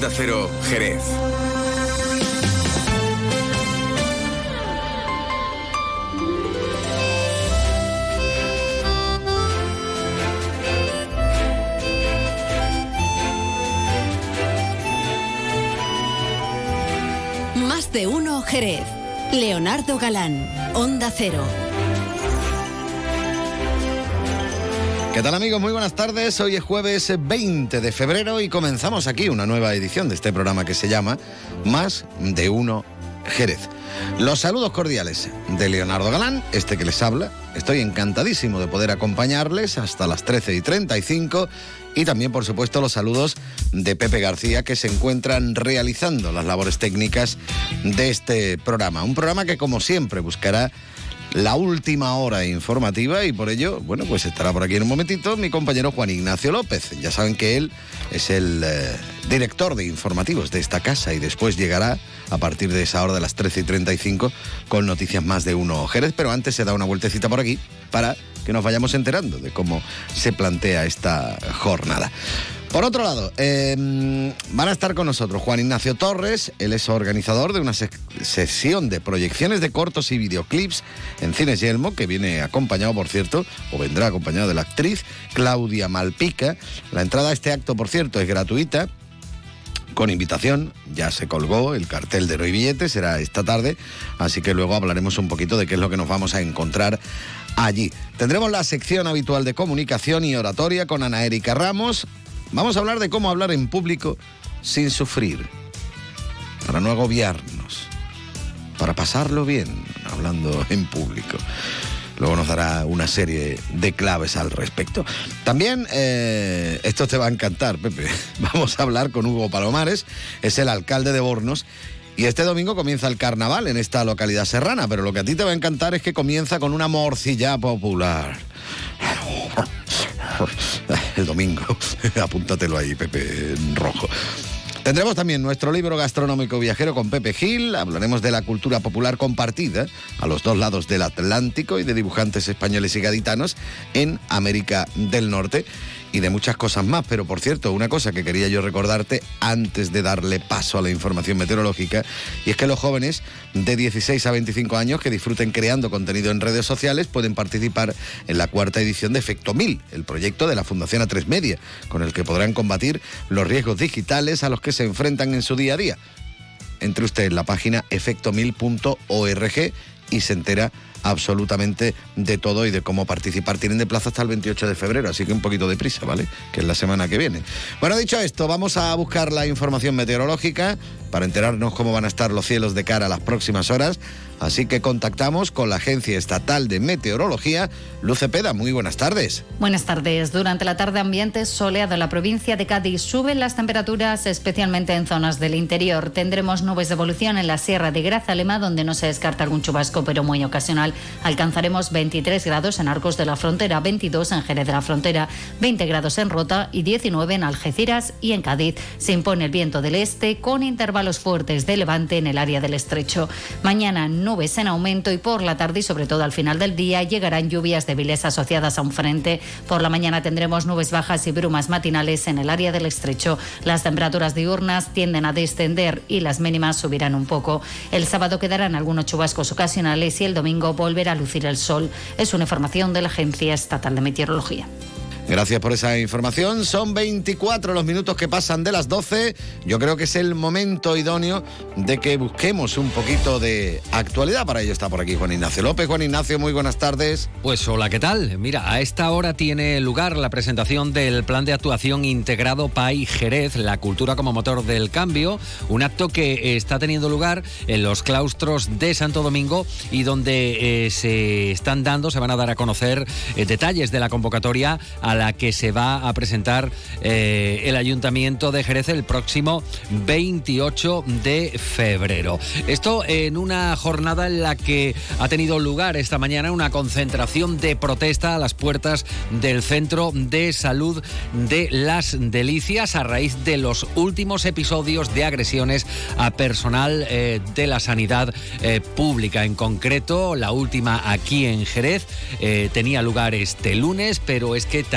Onda Cero, Jerez. Más de uno, Jerez. Leonardo Galán, Onda Cero. ¿Qué tal, amigos? Muy buenas tardes. Hoy es jueves 20 de febrero y comenzamos aquí una nueva edición de este programa que se llama Más de uno, Jerez. Los saludos cordiales de Leonardo Galán, este que les habla. Estoy encantadísimo de poder acompañarles hasta las 13:35 y también, por supuesto, los saludos de Pepe García, que se encuentran realizando las labores técnicas de este programa. Un programa que, como siempre, buscará la última hora informativa y por ello, bueno, pues estará por aquí en un momentito mi compañero Juan Ignacio López. Ya saben que él es el director de informativos de esta casa y después llegará a partir de esa hora de las 13:35 con noticias Más de uno, Jerez, pero antes se da una vueltecita por aquí para que nos vayamos enterando de cómo se plantea esta jornada. Por otro lado, van a estar con nosotros Juan Ignacio Torres. Él es organizador de una sesión de proyecciones de cortos y videoclips en Cines Yelmo, que viene acompañado, por cierto, o vendrá acompañado de la actriz Claudia Malpica. La entrada a este acto, por cierto, es gratuita, con invitación. Ya se colgó el cartel de No hay billetes, será esta tarde, así que luego hablaremos un poquito de qué es lo que nos vamos a encontrar allí. Tendremos la sección habitual de comunicación y oratoria con Ana Erika Ramos. Vamos a hablar de cómo hablar en público sin sufrir, para no agobiarnos, para pasarlo bien hablando en público. Luego nos dará una serie de claves al respecto. También, esto te va a encantar, Pepe. Vamos a hablar con Hugo Palomares, es el alcalde de Bornos. Y este domingo comienza el carnaval en esta localidad serrana, pero lo que a ti te va a encantar es que comienza con una morcilla popular. El domingo, apúntatelo ahí, Pepe, en rojo. Tendremos también nuestro libro gastronómico viajero con Pepe Gil. Hablaremos de la cultura popular compartida a los dos lados del Atlántico y de dibujantes españoles y gaditanos en América del Norte y de muchas cosas más. Pero, por cierto, una cosa que quería yo recordarte antes de darle paso a la información meteorológica, y es que los jóvenes de 16 a 25 años que disfruten creando contenido en redes sociales pueden participar en la 4ª edición de Efecto 1000, el proyecto de la Fundación A3 Media, con el que podrán combatir los riesgos digitales a los que se enfrentan en su día a día. Entre usted en la página efecto1000.org y se entera absolutamente de todo y de cómo participar. Tienen de plazo hasta el 28 de febrero, así que un poquito de prisa, ¿vale? Que es la semana que viene. Bueno, dicho esto, vamos a buscar la información meteorológica para enterarnos cómo van a estar los cielos de cara a las próximas horas. Así que contactamos con la Agencia Estatal de Meteorología. Luz Cepeda, muy buenas tardes. Buenas tardes. Durante la tarde, ambiente soleado en la provincia de Cádiz. Suben las temperaturas, especialmente en zonas del interior. Tendremos nubes de evolución en la Sierra de Grazalema, donde no se descarta algún chubasco, pero muy ocasional. Alcanzaremos 23 grados en Arcos de la Frontera, 22 en Jerez de la Frontera, 20 grados en Rota y 19 en Algeciras y en Cádiz. Se impone el viento del este con intervalos fuertes de levante en el área del Estrecho. Mañana nubes en aumento y por la tarde y sobre todo al final del día llegarán lluvias débiles asociadas a un frente. Por la mañana tendremos nubes bajas y brumas matinales en el área del Estrecho. Las temperaturas diurnas tienden a descender y las mínimas subirán un poco. El sábado quedarán algunos chubascos ocasionales y el domingo volverá a lucir el sol. Es una información de la Agencia Estatal de Meteorología. Gracias por esa información. Son 24 los minutos que pasan de las 12. Yo creo que es el momento idóneo de que busquemos un poquito de actualidad. Para ello está por aquí Juan Ignacio López. Juan Ignacio, muy buenas tardes. Pues hola, ¿qué tal? Mira, a esta hora tiene lugar la presentación del Plan de Actuación Integrado PAI Jerez, la cultura como motor del cambio, un acto que está teniendo lugar en los claustros de Santo Domingo y donde se van a dar a conocer detalles de la convocatoria a la que se va a presentar el Ayuntamiento de Jerez el próximo 28 de febrero. Esto en una jornada en la que ha tenido lugar esta mañana una concentración de protesta a las puertas del Centro de Salud de Las Delicias a raíz de los últimos episodios de agresiones a personal de la sanidad pública. En concreto, la última aquí en Jerez tenía lugar este lunes, pero es que también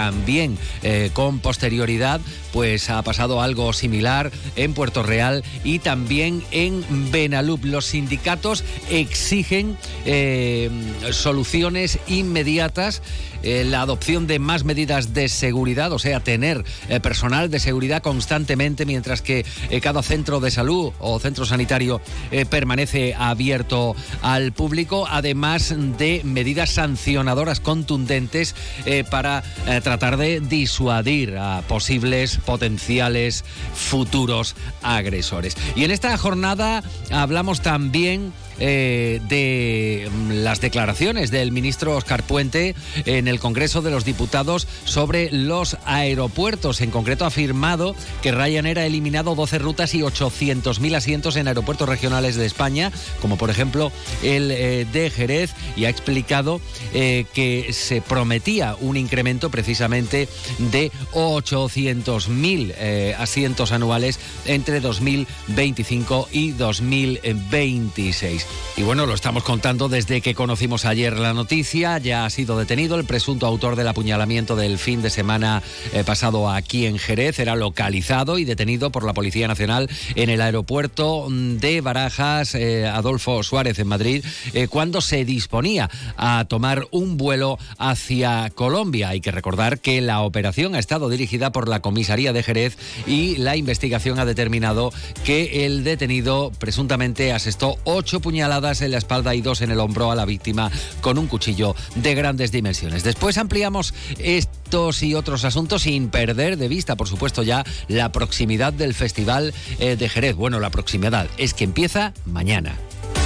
también con posterioridad pues ha pasado algo similar en Puerto Real y también en Benalup. Los sindicatos exigen soluciones inmediatas, la adopción de más medidas de seguridad, o sea, tener personal de seguridad constantemente, mientras que cada centro de salud o centro sanitario permanece abierto al público, además de medidas sancionadoras contundentes para tratar de disuadir a posibles, potenciales, futuros agresores. Y en esta jornada hablamos también de las declaraciones del ministro Óscar Puente en el Congreso de los Diputados sobre los aeropuertos. En concreto ha afirmado que Ryanair ha eliminado 12 rutas y 800.000 asientos en aeropuertos regionales de España, como por ejemplo el de Jerez, y ha explicado que se prometía un incremento precisamente de 800.000 asientos anuales entre 2025 y 2026. Y bueno, lo estamos contando desde que conocimos ayer la noticia. Ya ha sido detenido el presunto autor del apuñalamiento del fin de semana pasado aquí en Jerez. Era localizado y detenido por la Policía Nacional en el aeropuerto de Barajas, Adolfo Suárez, en Madrid, cuando se disponía a tomar un vuelo hacia Colombia. Hay que recordar que la operación ha estado dirigida por la comisaría de Jerez y la investigación ha determinado que el detenido presuntamente asestó 8 puñaladas en la espalda y 2 en el hombro a la víctima con un cuchillo de grandes dimensiones. Después ampliamos estos y otros asuntos sin perder de vista, por supuesto, ya la proximidad del Festival de Jerez. Bueno, la proximidad es que empieza mañana.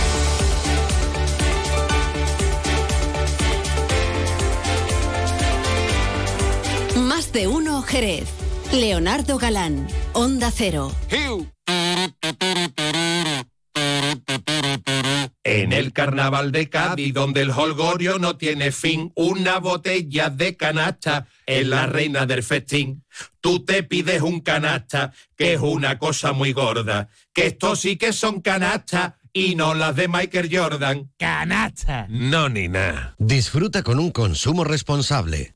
Más de uno Jerez. Leonardo Galán, Onda Cero. En el carnaval de Cádiz, donde el jolgorio no tiene fin, una botella de canasta es la reina del festín. Tú te pides un canasta, que es una cosa muy gorda, que estos sí que son canastas y no las de Michael Jordan. ¡Canasta! No, ni nada. Disfruta con un consumo responsable.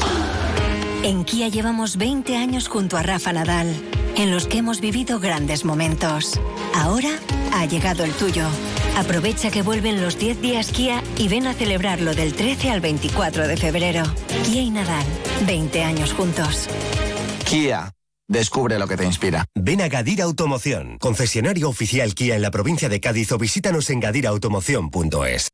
En Kia llevamos 20 años junto a Rafa Nadal, en los que hemos vivido grandes momentos. Ahora ha llegado el tuyo. Aprovecha que vuelven los 10 días Kia y ven a celebrarlo del 13 al 24 de febrero. Kia y Nadal, 20 años juntos. Kia. Descubre lo que te inspira. Ven a Gadir Automoción, concesionario oficial Kia en la provincia de Cádiz, o visítanos en gadirautomoción.es.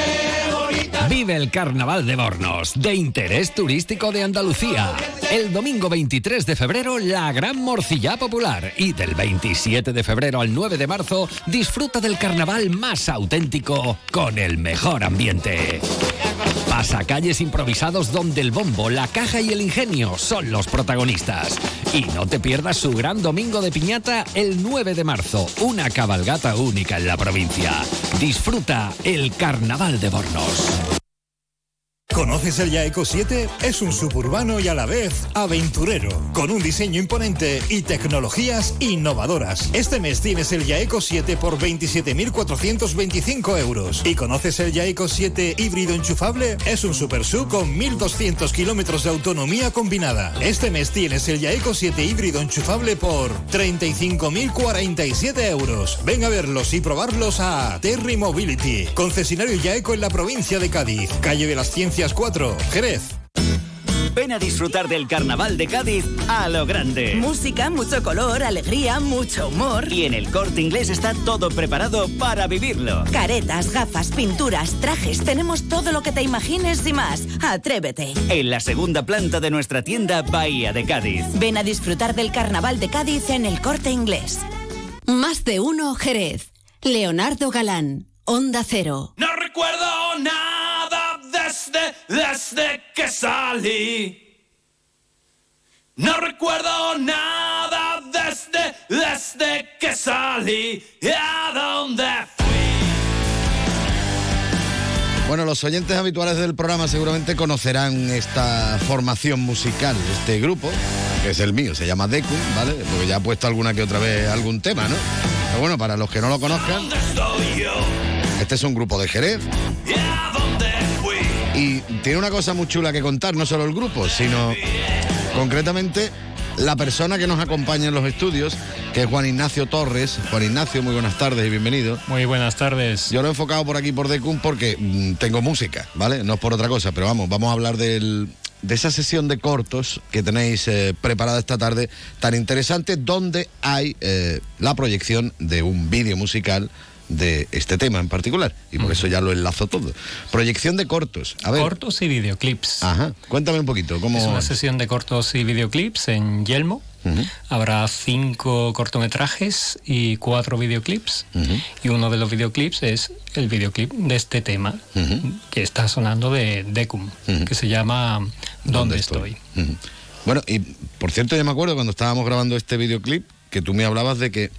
Vive el Carnaval de Bornos, de interés turístico de Andalucía. El domingo 23 de febrero, la Gran Morcilla Popular. Y del 27 de febrero al 9 de marzo, disfruta del carnaval más auténtico con el mejor ambiente. Pasacalles improvisados donde el bombo, la caja y el ingenio son los protagonistas. Y no te pierdas su gran domingo de piñata el 9 de marzo, una cabalgata única en la provincia. Disfruta el Carnaval de Bornos. ¿Conoces el Yaeco 7? Es un suburbano y a la vez aventurero, con un diseño imponente y tecnologías innovadoras. Este mes tienes el Yaeco 7 por 27.425 euros. ¿Y conoces el Yaeco 7 híbrido enchufable? Es un super sub con 1.200 kilómetros de autonomía combinada. Este mes tienes el Yaeco 7 híbrido enchufable por 35.047 euros. Ven a verlos y probarlos a Terry Mobility, concesionario Yaeco en la provincia de Cádiz, calle de las Ciencias 4, Jerez. Ven a disfrutar del Carnaval de Cádiz a lo grande. Música, mucho color, alegría, mucho humor. Y en el Corte Inglés está todo preparado para vivirlo. Caretas, gafas, pinturas, trajes, tenemos todo lo que te imagines y más. Atrévete. En la segunda planta de nuestra tienda Bahía de Cádiz. Ven a disfrutar del Carnaval de Cádiz en el Corte Inglés. Más de uno Jerez. Leonardo Galán, Onda Cero. No recuerdo nada desde que salí. No recuerdo nada desde que salí. ¿A dónde fui? Bueno, los oyentes habituales del programa seguramente conocerán esta formación musical, este grupo, que es el mío, se llama Decum, ¿vale? Porque ya ha puesto alguna que otra vez algún tema, ¿no? Pero bueno, para los que no lo conozcan, este es un grupo de Jerez. ¿A dónde fui? Y tiene una cosa muy chula que contar, no solo el grupo, sino concretamente la persona que nos acompaña en los estudios, que es Juan Ignacio Torres. Juan Ignacio, muy buenas tardes y bienvenido. Muy buenas tardes. Yo lo he enfocado por aquí por Decum porque tengo música, ¿vale? No es por otra cosa, pero vamos a hablar de esa sesión de cortos que tenéis preparada esta tarde, tan interesante, donde hay la proyección de un vídeo musical de este tema en particular, y por eso ya lo enlazo todo. Proyección de cortos. A ver. Cortos y videoclips. Ajá. Cuéntame un poquito. ¿Cómo? Es una sesión de cortos y videoclips en Yelmo. Habrá 5 cortometrajes y 4 videoclips. Y uno de los videoclips es el videoclip de este tema que está sonando de Decum, que se llama ¿Dónde estoy? Bueno, y por cierto, yo me acuerdo cuando estábamos grabando este videoclip que tú me hablabas de que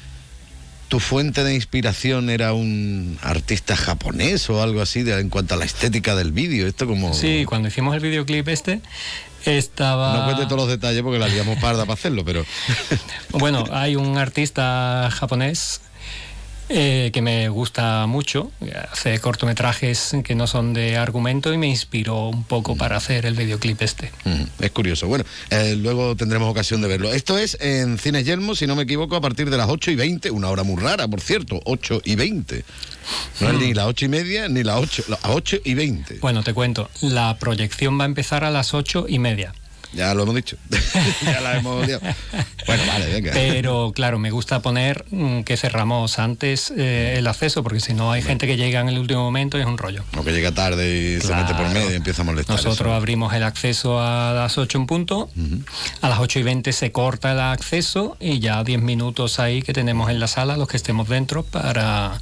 tu fuente de inspiración era un artista japonés o algo así en cuanto a la estética del vídeo. Esto como... Sí, cuando hicimos el videoclip estaba... No cuente todos los detalles porque la liamos parda para hacerlo, pero... Bueno, hay un artista japonés que me gusta mucho, hace cortometrajes que no son de argumento y me inspiró un poco para hacer el videoclip este. Es curioso. Bueno, luego tendremos ocasión de verlo. Esto es en Cines Yelmo, si no me equivoco, a partir de las 8:20, una hora muy rara, por cierto, 8:20. No es ni las 8:30 ni las 8, las 8:20. Bueno, te cuento, la proyección va a empezar a las 8:30. Ya lo hemos dicho. Ya la hemos liado. Bueno, vale, venga. Pero claro, me gusta poner que cerramos antes el acceso, porque si no hay gente que llega en el último momento y es un rollo. O que llega tarde y se mete por medio y empieza a molestar. Nosotros abrimos el acceso a las 8 en punto, a las 8:20 se corta el acceso y ya 10 minutos ahí que tenemos en la sala, los que estemos dentro, para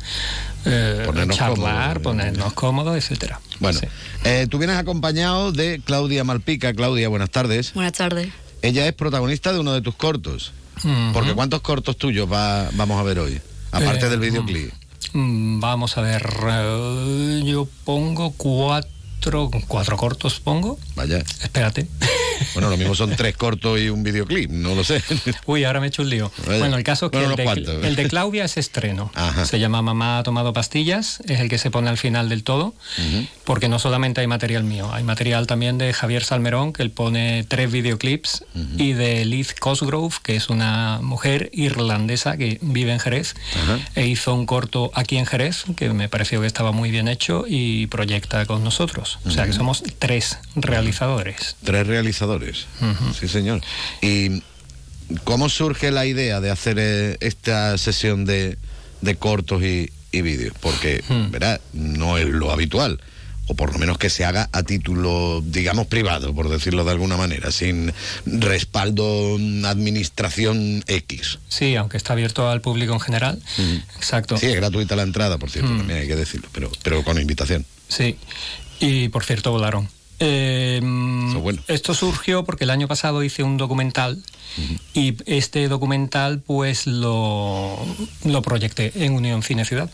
charlar, ponernos cómodos, etcétera. Bueno, sí. Tú vienes acompañado de Claudia Malpica. Claudia, buenas tardes. Buenas tardes. Ella es protagonista de uno de tus cortos. Porque ¿cuántos cortos tuyos vamos a ver hoy? Aparte del videoclip. Vamos a ver, yo pongo 4 cortos, pongo. Vaya. Espérate. Bueno, lo mismo son 3 cortos y un videoclip, no lo sé. Uy, ahora me he hecho un lío. Vaya. Bueno, el caso es que el de Claudia es estreno. Ajá. Se llama Mamá ha tomado pastillas, es el que se pone al final del todo, porque no solamente hay material mío, hay material también de Javier Salmerón, que él pone 3 videoclips, y de Liz Cosgrove, que es una mujer irlandesa que vive en Jerez, e hizo un corto aquí en Jerez, que me pareció que estaba muy bien hecho y proyecta con nosotros. O sea que somos 3 realizadores. 3 realizadores. Sí, señor. ¿Y cómo surge la idea de hacer esta sesión de cortos y vídeos? Porque, verá, no es lo habitual, o por lo menos que se haga a título, digamos, privado, por decirlo de alguna manera, sin respaldo administración X. Sí, aunque está abierto al público en general. Exacto. Sí, es gratuita la entrada, por cierto, también hay que decirlo, pero con invitación. Sí, y por cierto volaron. Bueno. Esto surgió porque el año pasado hice un documental y este documental pues lo proyecté en Unión Cine Ciudad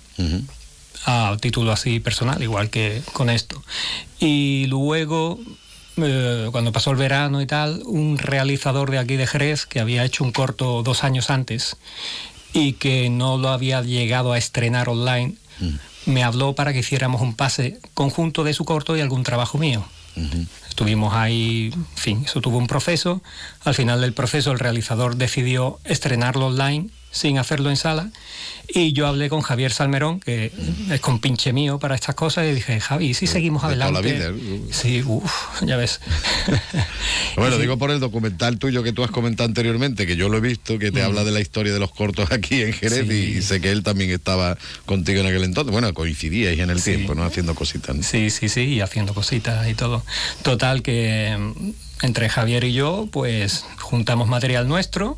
a título así personal, igual que con esto. Y luego cuando pasó el verano y tal, un realizador de aquí de Jerez que había hecho un corto 2 años antes y que no lo había llegado a estrenar online, me habló para que hiciéramos un pase conjunto de su corto y algún trabajo mío. Estuvimos ahí, en fin, eso tuvo un proceso. Al final del proceso el realizador decidió estrenarlo online sin hacerlo en sala, y yo hablé con Javier Salmerón, que es compinche mío para estas cosas, y dije, Javi, ¿y si seguimos adelante? Toda la vida. Sí, ya ves. Bueno, digo por el documental tuyo que tú has comentado anteriormente, que yo lo he visto, que te habla de la historia de los cortos aquí en Jerez, y sé que él también estaba contigo en aquel entonces. Bueno, coincidíais en el tiempo, ¿no? Haciendo cositas, ¿no? Sí, y haciendo cositas y todo. Total que entre Javier y yo, pues juntamos material nuestro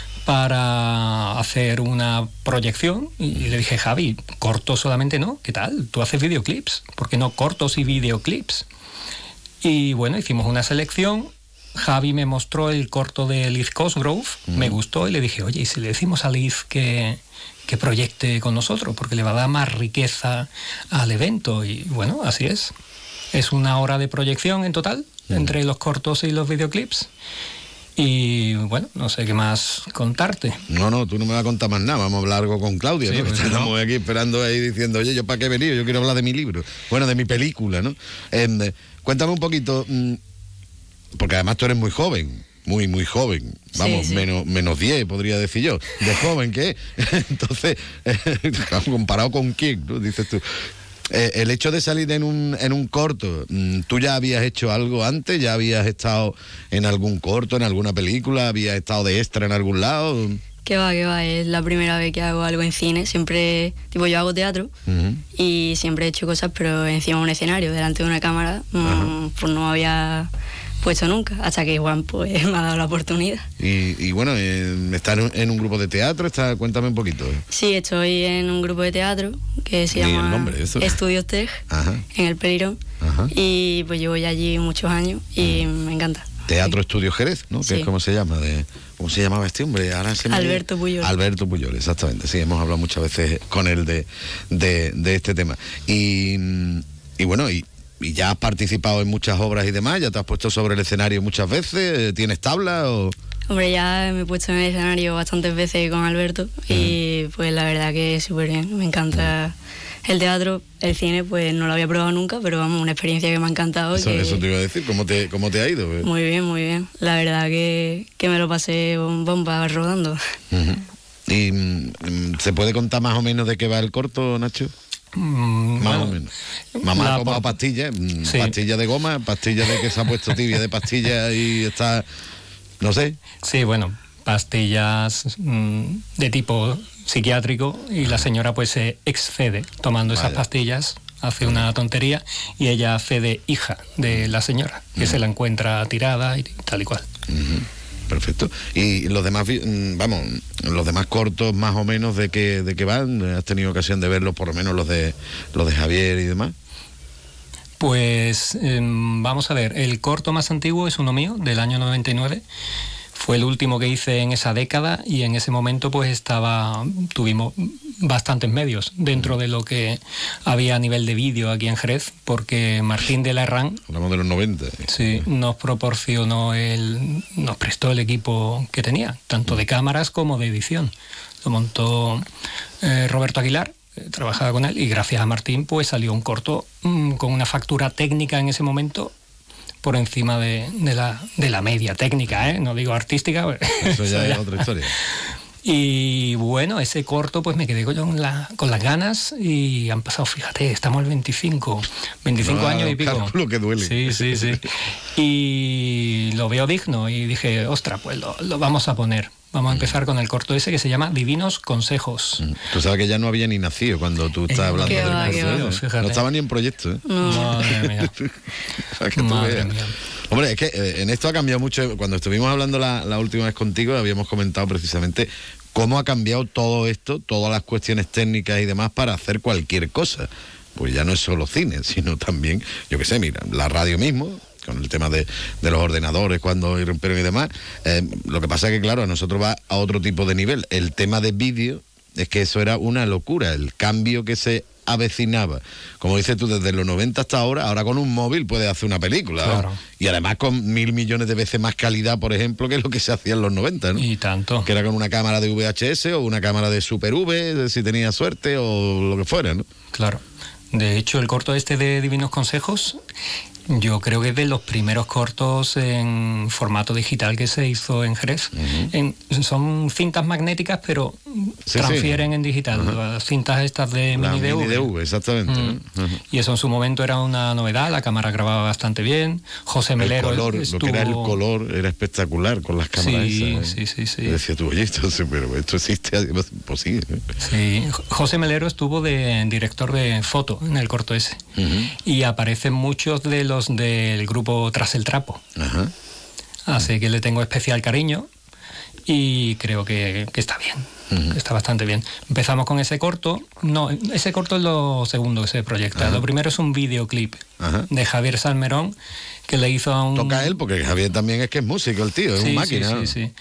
para hacer una proyección y le dije, Javi, cortos solamente no, ¿qué tal? Tú haces videoclips, ¿por qué no cortos y videoclips? Y bueno, hicimos una selección. Javi me mostró el corto de Liz Cosgrove, me gustó, y le dije, oye, ¿y si le decimos a Liz que proyecte con nosotros? Porque le va a dar más riqueza al evento. Y bueno, así es. Es 1 hora de proyección en total, entre los cortos y los videoclips. Y bueno, no sé qué más contarte. No, tú no me vas a contar más nada, vamos a hablar algo con Claudia, Sí, ¿no? pues Estamos aquí esperando ahí diciendo, oye, ¿yo para qué he venido? Yo quiero hablar de mi libro, bueno, de mi película, ¿no? Cuéntame un poquito, porque además tú eres muy joven, muy joven, vamos, Sí. menos 10 podría decir yo, de joven que entonces, comparado con quién, ¿no? Dices tú. El hecho de salir en un corto, ¿tú ya habías hecho algo antes? ¿Ya habías estado en algún corto, en alguna película? ¿Habías estado de extra en algún lado? Que va, es la primera vez que hago algo en cine. Siempre, tipo, yo hago teatro y siempre he hecho cosas, pero encima de un escenario, delante de una cámara, pues no había puesto nunca, hasta que Juan pues me ha dado la oportunidad. Y bueno, ¿estás en un grupo de teatro? Cuéntame un poquito. Sí, estoy en un grupo de teatro que se Di el llama nombre, eso. Estudios Tech, en el Pelirón, y pues llevo ya allí muchos años y me encanta. Teatro Estudio Jerez, ¿no? Sí. Que es como se llama, ¿cómo se llamaba este hombre? Ahora Alberto Puyol. Alberto Puyol, exactamente. Sí, hemos hablado muchas veces con él de este tema. Y bueno, y ya has participado en muchas obras y demás, ya te has puesto sobre el escenario muchas veces, ¿tienes tabla o...? Hombre, ya me he puesto en el escenario bastantes veces con Alberto y pues la verdad que súper bien, me encanta el teatro, el cine pues no lo había probado nunca, pero vamos, una experiencia que me ha encantado. Eso te iba a decir, ¿cómo te ha ido? Muy bien, la verdad que me lo pasé bomba rodando. ¿Y se puede contar más o menos de qué va el corto, Nacho? Más o menos. Mamá ha tomado pastillas, Sí. pastillas de goma, pastillas de que se ha puesto tibia de pastillas y está, no sé. Sí, bueno, pastillas de tipo psiquiátrico y la señora pues se excede tomando esas pastillas, hace una tontería y ella hace de hija de la señora, que se la encuentra tirada y tal y cual. Perfecto. Y los demás, los demás cortos más o menos de qué van, ¿has tenido ocasión de verlos, por lo menos los de Javier y demás? Pues vamos a ver, el corto más antiguo es uno mío, del año 99. Fue el último que hice en esa década y en ese momento pues tuvimos bastantes medios dentro de lo que había a nivel de vídeo aquí en Jerez, porque Martín de la Herrán, hablamos de los 90. Sí, nos prestó el equipo que tenía, tanto de cámaras como de edición. Lo montó Roberto Aguilar, trabajaba con él, y gracias a Martín pues salió un corto con una factura técnica en ese momento por encima de la media técnica, no digo artística. Eso ya es otra historia. Y bueno, ese corto pues me quedé con las ganas y han pasado, fíjate, estamos al 25 años y pico. Lo que duele. Sí. Y lo veo digno y dije, ostras, pues lo vamos a poner. Vamos a empezar con el corto ese que se llama Divinos Consejos. Tú sabes que ya no había ni nacido cuando tú estabas hablando del corto. No estaba ni en proyecto. Madre mía. Madre mía. Hombre, es que en esto ha cambiado mucho. Cuando estuvimos hablando la última vez contigo, habíamos comentado precisamente cómo ha cambiado todo esto, todas las cuestiones técnicas y demás para hacer cualquier cosa. Pues ya no es solo cine, sino también, yo qué sé, mira, la radio mismo, con el tema de los ordenadores cuando irrumpieron y demás. Lo que pasa es que, claro, a nosotros va a otro tipo de nivel. El tema de vídeo es que eso era una locura, el cambio que se avecinaba. Como dices tú, desde los 90 hasta ahora con un móvil puedes hacer una película. Claro. Y además con 1.000 millones de veces más calidad, por ejemplo, que lo que se hacía en los 90, ¿no? Y tanto. Que era con una cámara de VHS o una cámara de Super V, si tenía suerte o lo que fuera, ¿no? Claro. De hecho, el corto este de Divinos Consejos, yo creo que es de los primeros cortos en formato digital que se hizo en Jerez. Son cintas magnéticas, pero transfieren en digital. Las cintas estas de la mini DV, exactamente. Y eso en su momento era una novedad, la cámara grababa bastante bien. José Melero lo que era el color era espectacular con las cámaras esas. Sí. Y decía tú, oye, pero esto existe, pues sí. Sí, José Melero estuvo de director de foto en el corto ese. Y aparecen muchos de los del grupo Tras el Trapo. Así que le tengo especial cariño y creo que está bien, está bastante bien. Empezamos con ese corto. No, ese corto es lo segundo que se proyecta. Lo primero es un videoclip de Javier Salmerón que le hizo a un... Toca él, porque Javier también es que es músico, el tío, es un máquina. Sí.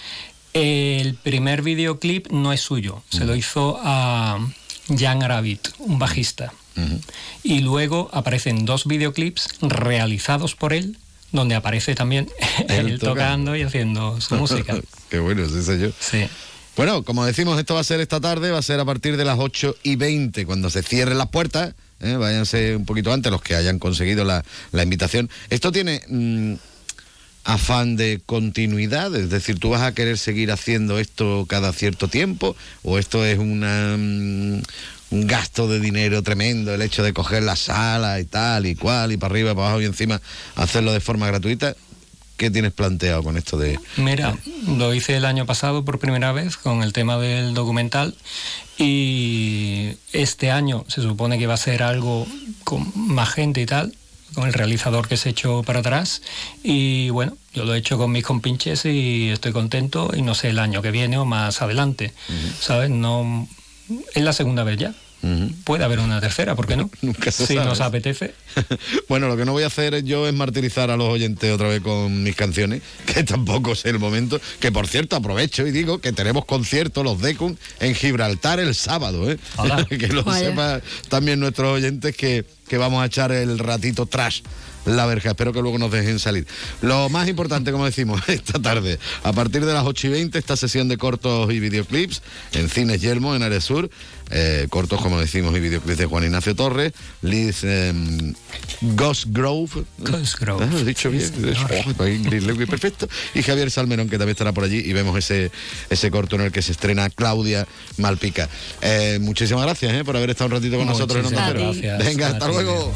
El primer videoclip no es suyo, se lo hizo a Jan Aravit, un bajista. Y luego aparecen 2 videoclips realizados por él donde aparece también él tocando y haciendo su música. Qué bueno, sí sé yo. Sí. Bueno, como decimos, esto va a ser esta tarde, va a ser a partir de las 8:20, cuando se cierren las puertas. Váyanse un poquito antes los que hayan conseguido la invitación. Esto tiene afán de continuidad, es decir, ¿tú vas a querer seguir haciendo esto cada cierto tiempo? ¿O esto es un gasto de dinero tremendo, el hecho de coger la sala y tal y cual, y para arriba, para abajo y encima hacerlo de forma gratuita? ¿Qué tienes planteado con esto de...? Mira, lo hice el año pasado por primera vez con el tema del documental, y este año se supone que va a ser algo con más gente y tal, con el realizador que se echó para atrás, y bueno, yo lo he hecho con mis compinches y estoy contento, y no sé el año que viene o más adelante, ¿sabes? No, es la segunda vez ya. Puede haber una tercera, ¿por qué no? Nunca se si sabe. nos apetece. Bueno, lo que no voy a hacer yo es martirizar a los oyentes otra vez con mis canciones, que tampoco es el momento. Que por cierto, aprovecho y digo que tenemos concierto, los Decum, en Gibraltar el sábado, que lo sepan también nuestros oyentes que vamos a echar el ratito trash la verja. Espero que luego nos dejen salir. Lo más importante, como decimos, esta tarde, a partir de las 8:20, esta sesión de cortos y videoclips en Cines Yelmo, en Área Sur. Cortos, como decimos, y videoclips de Juan Ignacio Torres, Liz Gosgrove. Gosgrove. Lo he dicho bien. Perfecto. Y Javier Salmerón, que también estará por allí, y vemos ese corto en el que se estrena Claudia Malpica. Muchísimas gracias por haber estado un ratito con nosotros en Onda Cero. Gracias. Venga, hasta luego.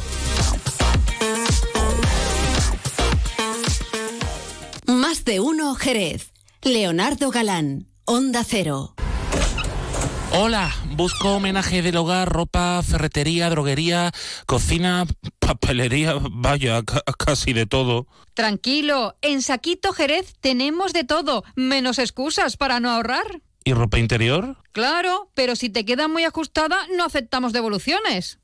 Más de uno Jerez. Leonardo Galán, Onda Cero. Hola, busco homenaje del hogar, ropa, ferretería, droguería, cocina, papelería, vaya, casi de todo. Tranquilo, en Saquito Jerez tenemos de todo, menos excusas para no ahorrar. ¿Y ropa interior? Claro, pero si te queda muy ajustada, no aceptamos devoluciones.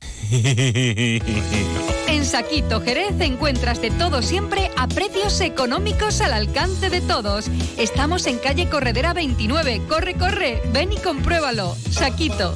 En Saquito Jerez encuentras de todo siempre a precios económicos al alcance de todos. Estamos en calle Corredera 29. Corre, ven y compruébalo. Saquito.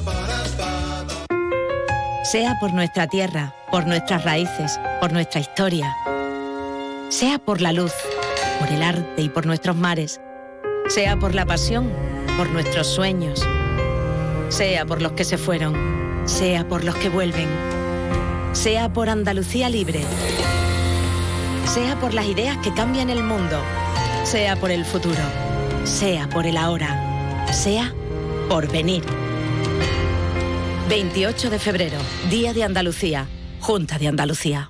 Sea por nuestra tierra, por nuestras raíces, por nuestra historia. Sea por la luz, por el arte y por nuestros mares. Sea por la pasión, por nuestros sueños. Sea por los que se fueron, sea por los que vuelven. Sea por Andalucía libre. Sea por las ideas que cambian el mundo. Sea por el futuro. Sea por el ahora. Sea por venir. 28 de febrero, Día de Andalucía, Junta de Andalucía.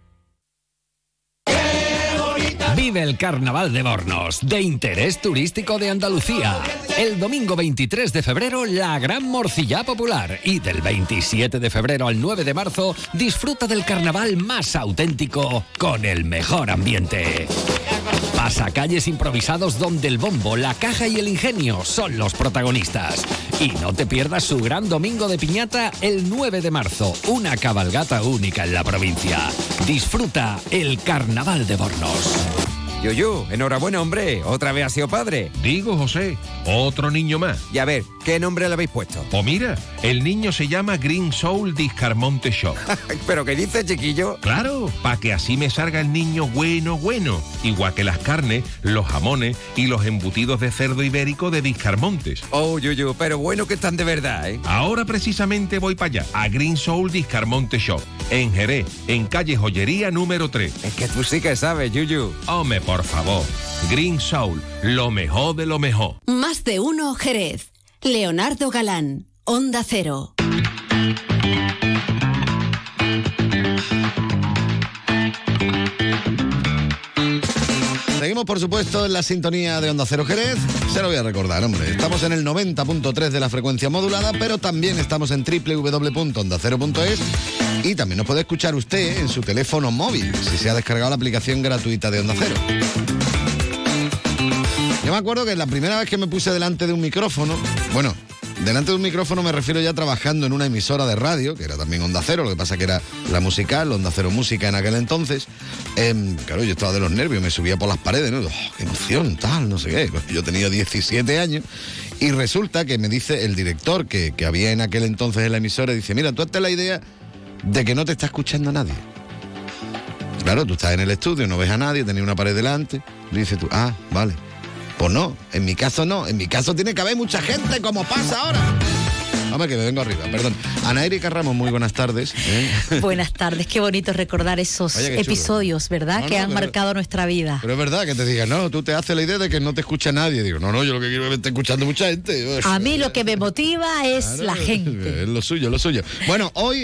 Vive el Carnaval de Bornos, de interés turístico de Andalucía. El domingo 23 de febrero, la Gran Morcilla Popular. Y del 27 de febrero al 9 de marzo, disfruta del carnaval más auténtico con el mejor ambiente. Pasacalles improvisados donde el bombo, la caja y el ingenio son los protagonistas. Y no te pierdas su gran domingo de piñata el 9 de marzo, una cabalgata única en la provincia. Disfruta el Carnaval de Bornos. Yuyu, enhorabuena, hombre. ¿Otra vez has sido padre? Digo, José, otro niño más. Y a ver, ¿qué nombre le habéis puesto? Pues mira, el niño se llama Green Soul Discarmonte Shop. ¿Pero qué dice, chiquillo? Claro, para que así me salga el niño bueno. Igual que las carnes, los jamones y los embutidos de cerdo ibérico de Discarmontes. Oh, Yuyu, pero bueno que están de verdad, ¿eh? Ahora precisamente voy para allá, a Green Soul Discarmonte Shop, en Jerez, en calle Joyería número 3. Es que tú sí que sabes, Yuyu. Hombre, por favor. Green Soul, lo mejor de lo mejor. Más de uno Jerez. Leonardo Galán, Onda Cero. Seguimos, por supuesto, en la sintonía de Onda Cero Jerez. Se lo voy a recordar, hombre. Estamos en el 90.3 de la frecuencia modulada, pero también estamos en www.ondacero.es. Y también nos puede escuchar usted en su teléfono móvil, si se ha descargado la aplicación gratuita de Onda Cero. Yo me acuerdo que la primera vez que me puse delante de un micrófono, bueno, delante de un micrófono me refiero ya trabajando en una emisora de radio, que era también Onda Cero, lo que pasa que era la musical, Onda Cero Música en aquel entonces. Claro, yo estaba de los nervios, me subía por las paredes, ¿no? Oh, qué emoción, tal, no sé qué. Yo tenía 17 años y resulta que me dice el director que había en aquel entonces en la emisora, dice, mira, tú hazte la idea de que no te está escuchando nadie. claro, tú estás en el estudio, no ves a nadie, tenés una pared delante, dices tú, vale. Pues no, en mi caso no, en mi caso tiene que haber mucha gente como pasa ahora. Hombre, que me vengo arriba, perdón. Ana Erika Ramos, muy buenas tardes. Buenas tardes, qué bonito recordar esos episodios, ¿verdad? Que han marcado nuestra vida. Pero es verdad que te digan, no, tú te haces la idea de que no te escucha nadie. Digo, no, yo lo que quiero es que me esté escuchando mucha gente. A mí lo que me motiva es la gente. Es lo suyo, lo suyo. Bueno, hoy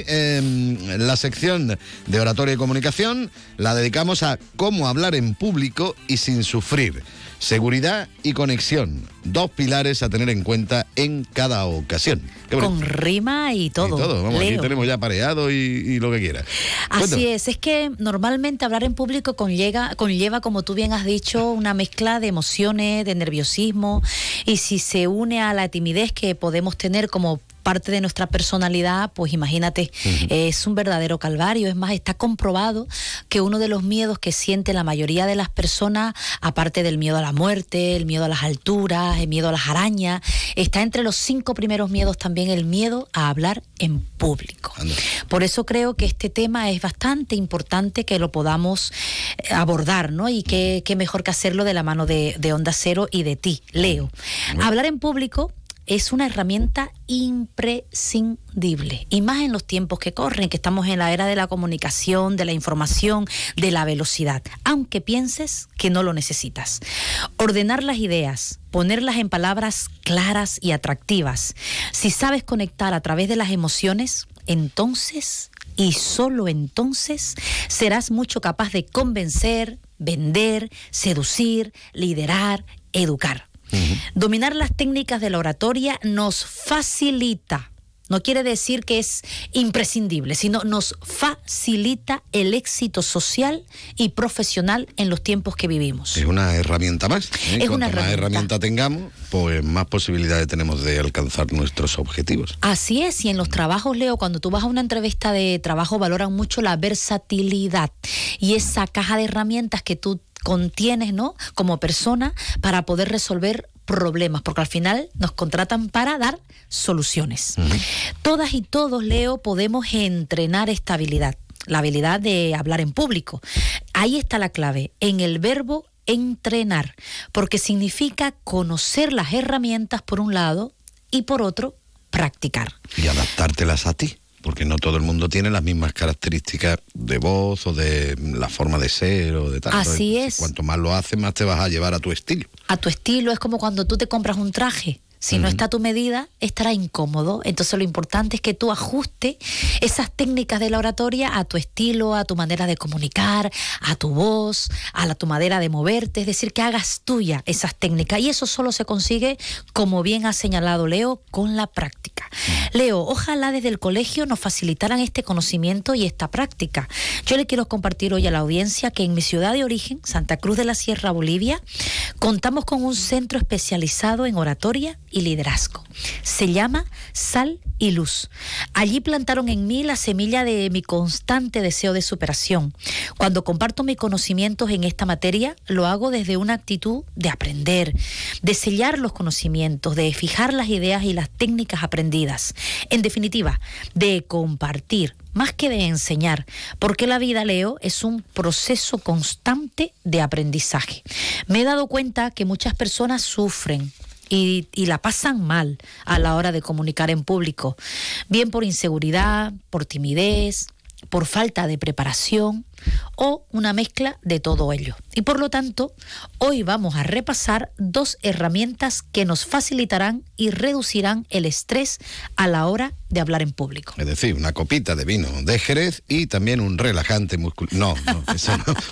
la sección de oratoria y comunicación la dedicamos a cómo hablar en público y sin sufrir. Seguridad y conexión, 2 pilares a tener en cuenta en cada ocasión. Con rima y todo. Vamos, aquí tenemos ya pareado y lo que quiera. Así es que normalmente hablar en público conlleva, como tú bien has dicho, una mezcla de emociones, de nerviosismo, y si se une a la timidez que podemos tener como parte de nuestra personalidad, pues imagínate, es un verdadero calvario. Es más, está comprobado que uno de los miedos que siente la mayoría de las personas, aparte del miedo a la muerte, el miedo a las alturas, el miedo a las arañas, está entre los 5 primeros miedos también el miedo a hablar en público. Por eso creo que este tema es bastante importante que lo podamos abordar, ¿no? Y qué mejor que hacerlo de la mano de Onda Cero y de ti, Leo. Hablar en público es una herramienta imprescindible, y más en los tiempos que corren, que estamos en la era de la comunicación, de la información, de la velocidad, aunque pienses que no lo necesitas. Ordenar las ideas, ponerlas en palabras claras y atractivas. Si sabes conectar a través de las emociones, entonces, y solo entonces, serás mucho capaz de convencer, vender, seducir, liderar, educar. Dominar las técnicas de la oratoria nos facilita, no quiere decir que es imprescindible, sino nos facilita el éxito social y profesional en los tiempos que vivimos. Es una herramienta más. Es Cuanto una más herramienta tengamos, pues más posibilidades tenemos de alcanzar nuestros objetivos. Así es, y en los trabajos, Leo, cuando tú vas a una entrevista de trabajo, valoran mucho la versatilidad y esa caja de herramientas que tú contienes, ¿no?, como persona, para poder resolver problemas, porque al final nos contratan para dar soluciones. Todas y todos, Leo, podemos entrenar esta habilidad, la habilidad de hablar en público. Ahí está la clave, en el verbo entrenar, porque significa conocer las herramientas por un lado y por otro, practicar. Y adaptártelas a ti. Porque no todo el mundo tiene las mismas características de voz o de la forma de ser o de tal. Así es. Cuanto más lo haces, más te vas a llevar a tu estilo. A tu estilo. Es como cuando tú te compras un traje. Si no está a tu medida, estará incómodo. Entonces lo importante es que tú ajustes esas técnicas de la oratoria a tu estilo, a tu manera de comunicar, a tu voz, a tu manera de moverte. Es decir, que hagas tuya esas técnicas. Y eso solo se consigue, como bien ha señalado Leo, con la práctica. Leo, ojalá desde el colegio nos facilitaran este conocimiento y esta práctica. Yo le quiero compartir hoy a la audiencia que en mi ciudad de origen, Santa Cruz de la Sierra, Bolivia, contamos con un centro especializado en oratoria y liderazgo. Se llama Sal y Luz. Allí plantaron en mí la semilla de mi constante deseo de superación. Cuando comparto mis conocimientos en esta materia, lo hago desde una actitud de aprender, de sellar los conocimientos, de fijar las ideas y las técnicas aprendidas. En definitiva, de compartir, más que de enseñar, porque la vida, Leo, es un proceso constante de aprendizaje. Me he dado cuenta que muchas personas sufren y la pasan mal a la hora de comunicar en público, bien por inseguridad, por timidez, por falta de preparación o una mezcla de todo ello. Y por lo tanto, hoy vamos a repasar 2 herramientas que nos facilitarán y reducirán el estrés a la hora de hablar en público. Es decir, una copita de vino de Jerez y también un relajante muscular. No, eso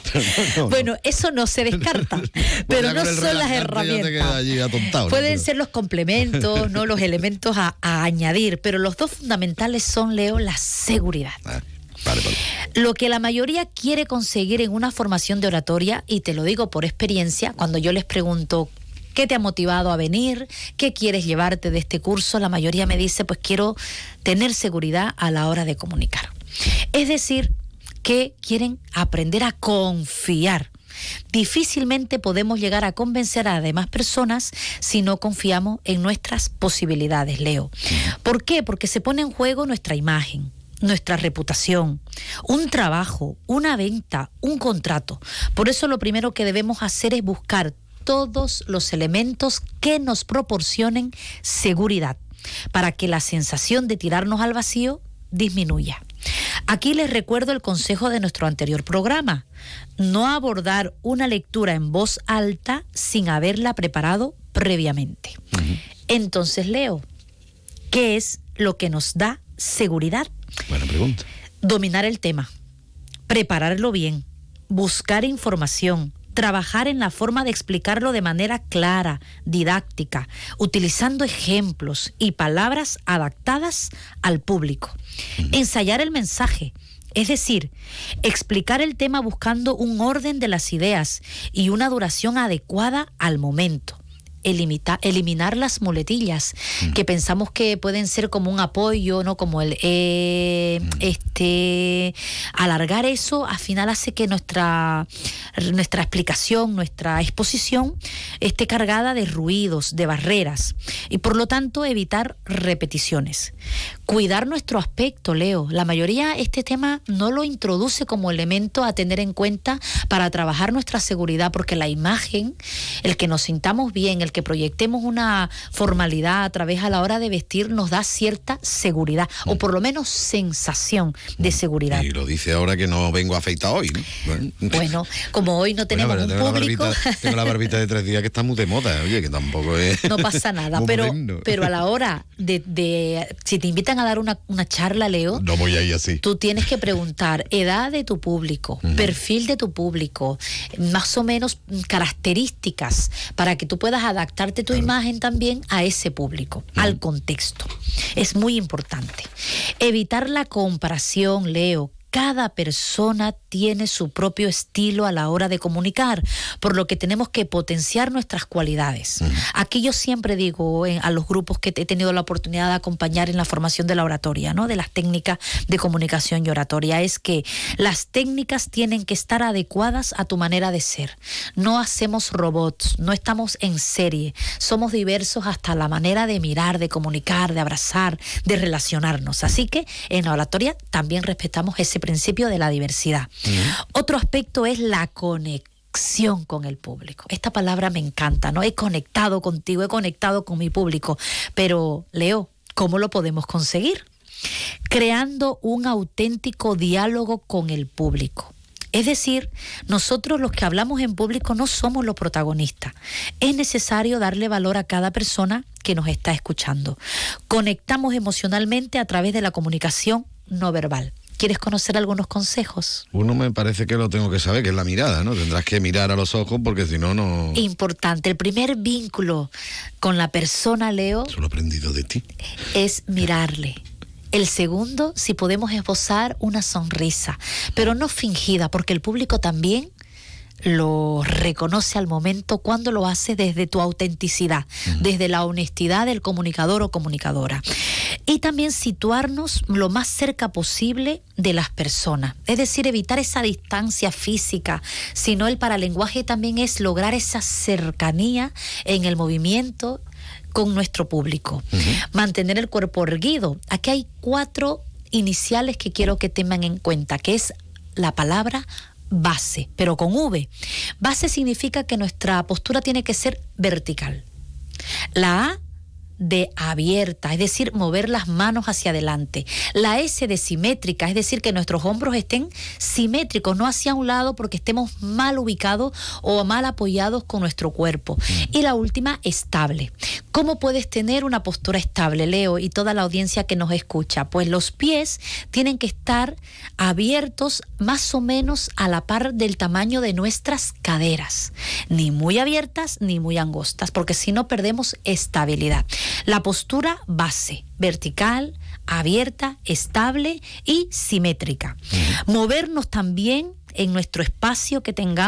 no. Bueno, eso no se descarta, pero no son las herramientas. Allí atontado, pueden ser los complementos, no los elementos a añadir, pero los 2 fundamentales son, Leo, la seguridad. Vale. Lo que la mayoría quiere conseguir en una formación de oratoria, y te lo digo por experiencia, cuando yo les pregunto ¿qué te ha motivado a venir? ¿Qué quieres llevarte de este curso? La mayoría me dice, pues quiero tener seguridad a la hora de comunicar. Es decir, que quieren aprender a confiar. Difícilmente podemos llegar a convencer a las demás personas si no confiamos en nuestras posibilidades, Leo. ¿Por qué? Porque se pone en juego nuestra imagen, nuestra reputación, un trabajo, una venta, un contrato. Por eso lo primero que debemos hacer es buscar todos los elementos que nos proporcionen seguridad, para que la sensación de tirarnos al vacío disminuya. Aquí les recuerdo el consejo de nuestro anterior programa: no abordar una lectura en voz alta sin haberla preparado previamente. Entonces, Leo, ¿qué es lo que nos da seguridad? Buena pregunta. Dominar el tema, prepararlo bien, buscar información, trabajar en la forma de explicarlo de manera clara, didáctica, utilizando ejemplos y palabras adaptadas al público. Ensayar el mensaje, es decir, explicar el tema buscando un orden de las ideas y una duración adecuada al momento. Eliminar las muletillas que pensamos que pueden ser como un apoyo, ¿no? Como el alargar eso al final hace que nuestra explicación, nuestra exposición esté cargada de ruidos, de barreras, y por lo tanto evitar repeticiones. Cuidar nuestro aspecto, Leo. La mayoría este tema no lo introduce como elemento a tener en cuenta para trabajar nuestra seguridad, porque la imagen, el que nos sintamos bien, el que proyectemos una formalidad a través a la hora de vestir, nos da cierta seguridad, o por lo menos sensación de seguridad. Y lo dice ahora que no vengo afeitado hoy, ¿no? Bueno, como hoy no tenemos un público... Tengo la barbita de 3 días que está muy de moda, oye, que tampoco es... No pasa nada, pero a la hora de si te invitan a dar una charla, Leo... No voy a ir así. Tú tienes que preguntar edad de tu público, perfil de tu público, más o menos características, para que tú puedas adaptarte tu imagen también a ese público, al contexto. Es muy importante. Evitar la comparación, Leo. Cada persona tiene su propio estilo a la hora de comunicar, por lo que tenemos que potenciar nuestras cualidades. Aquí yo siempre digo a los grupos que he tenido la oportunidad de acompañar en la formación de la oratoria, ¿no? De las técnicas de comunicación y oratoria, es que las técnicas tienen que estar adecuadas a tu manera de ser. No hacemos robots, no estamos en serie, somos diversos hasta la manera de mirar, de comunicar, de abrazar, de relacionarnos. Así que en la oratoria también respetamos ese principio de la diversidad. Otro aspecto es la conexión con el público. Esta palabra me encanta, ¿no? He conectado contigo, he conectado con mi público. Pero, Leo, ¿cómo lo podemos conseguir? Creando un auténtico diálogo con el público. Es decir, nosotros los que hablamos en público no somos los protagonistas. Es necesario darle valor a cada persona que nos está escuchando. Conectamos emocionalmente a través de la comunicación no verbal. ¿Quieres conocer algunos consejos? Uno me parece que lo tengo que saber, que es la mirada, ¿no? Tendrás que mirar a los ojos porque si no, no... Importante. El primer vínculo con la persona, Leo... Eso lo he aprendido de ti. Es mirarle. El segundo, si podemos esbozar una sonrisa, pero no fingida, porque el público también lo reconoce al momento cuando lo hace desde tu autenticidad, desde la honestidad del comunicador o comunicadora. Y también situarnos lo más cerca posible de las personas, es decir, evitar esa distancia física, sino el paralenguaje también es lograr esa cercanía en el movimiento con nuestro público. Mantener el cuerpo erguido. Aquí hay 4 iniciales que quiero que tengan en cuenta, que es la palabra base, pero con V. Base significa que nuestra postura tiene que ser vertical. La A de abierta, es decir, mover las manos hacia adelante. La S de simétrica, es decir, que nuestros hombros estén simétricos, no hacia un lado porque estemos mal ubicados o mal apoyados con nuestro cuerpo. Y la última, estable. ¿Cómo puedes tener una postura estable, Leo, y toda la audiencia que nos escucha? Pues los pies tienen que estar abiertos más o menos a la par del tamaño de nuestras caderas. Ni muy abiertas ni muy angostas, porque si no perdemos estabilidad. La postura base, vertical, abierta, estable y simétrica. Movernos también en nuestro espacio que tengamos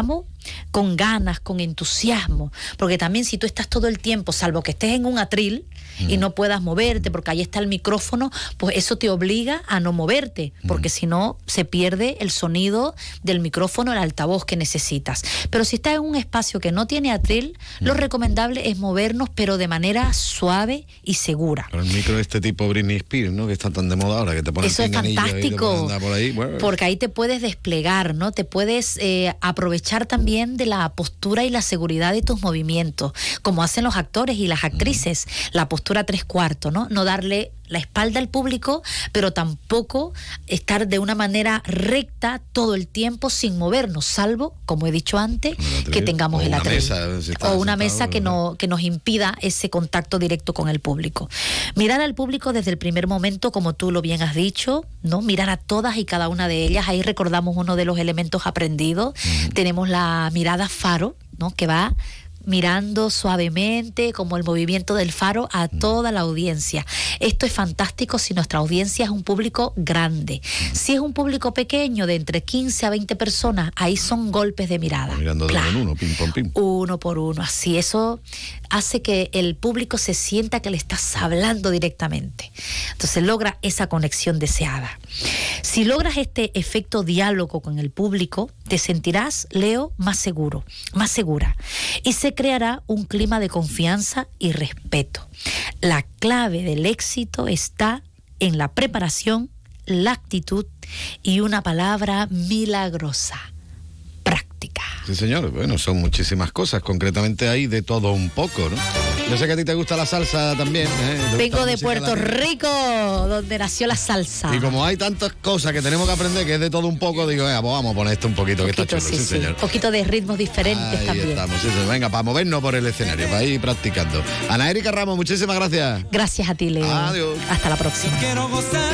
con ganas, con entusiasmo, porque también si tú estás todo el tiempo, salvo que estés en un atril y no puedas moverte porque ahí está el micrófono, pues eso te obliga a no moverte, porque si no se pierde el sonido del micrófono, el altavoz que necesitas. Pero si estás en un espacio que no tiene atril, lo recomendable es movernos, pero de manera suave y segura. Con el micro este tipo Britney Spears, ¿no? Que está tan de moda ahora, que te ponen eso es fantástico, por ahí. Bueno. Porque ahí te puedes desplegar, ¿no? Te puedes aprovechar también de la postura y la seguridad de tus movimientos, como hacen los actores y las actrices, la postura 3/4, ¿no? No darle la espalda al público, pero tampoco estar de una manera recta todo el tiempo sin movernos, salvo, como he dicho antes, que tengamos el atril. O una mesa que nos impida ese contacto directo con el público. Mirar al público desde el primer momento, como tú lo bien has dicho, ¿no? Mirar a todas y cada una de ellas. Ahí recordamos uno de los elementos aprendidos. Tenemos la mirada faro, ¿no? Que va mirando suavemente, como el movimiento del faro, a toda la audiencia. Esto es fantástico si nuestra audiencia es un público grande. Si es un público pequeño, de entre 15 a 20 personas, ahí son golpes de mirada. Mirando de uno en uno, pim, pom, pim. Uno por uno, así. Eso hace que el público se sienta que le estás hablando directamente. Entonces logra esa conexión deseada. Si logras este efecto diálogo con el público, te sentirás, Leo, más seguro, más segura. Y se creará un clima de confianza y respeto. La clave del éxito está en la preparación, la actitud y una palabra milagrosa: práctica. Sí, señor. Bueno, son muchísimas cosas. Concretamente hay de todo un poco, ¿no? Yo sé que a ti te gusta la salsa también. Vengo de Puerto Rico, donde nació la salsa. Y como hay tantas cosas que tenemos que aprender, que es de todo un poco, digo, pues vamos a poner esto un poquito, que está chulo, sí, señor. Un poquito de ritmos diferentes ahí también. Estamos, sí, señor. Venga, para movernos por el escenario, para ir practicando. Ana Erika Ramos, muchísimas gracias. Gracias a ti, Leo. Adiós. Hasta la próxima. Yo quiero gozar,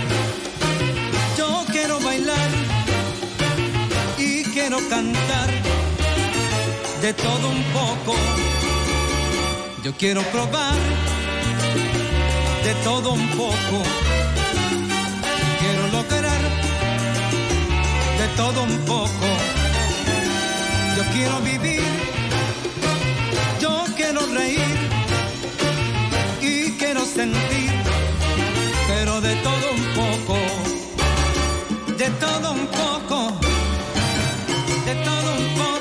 yo quiero bailar y quiero cantar de todo un poco. Yo quiero probar de todo un poco. Quiero lograr de todo un poco. Yo quiero vivir, yo quiero reír y quiero sentir, pero de todo un poco, de todo un poco, de todo un poco.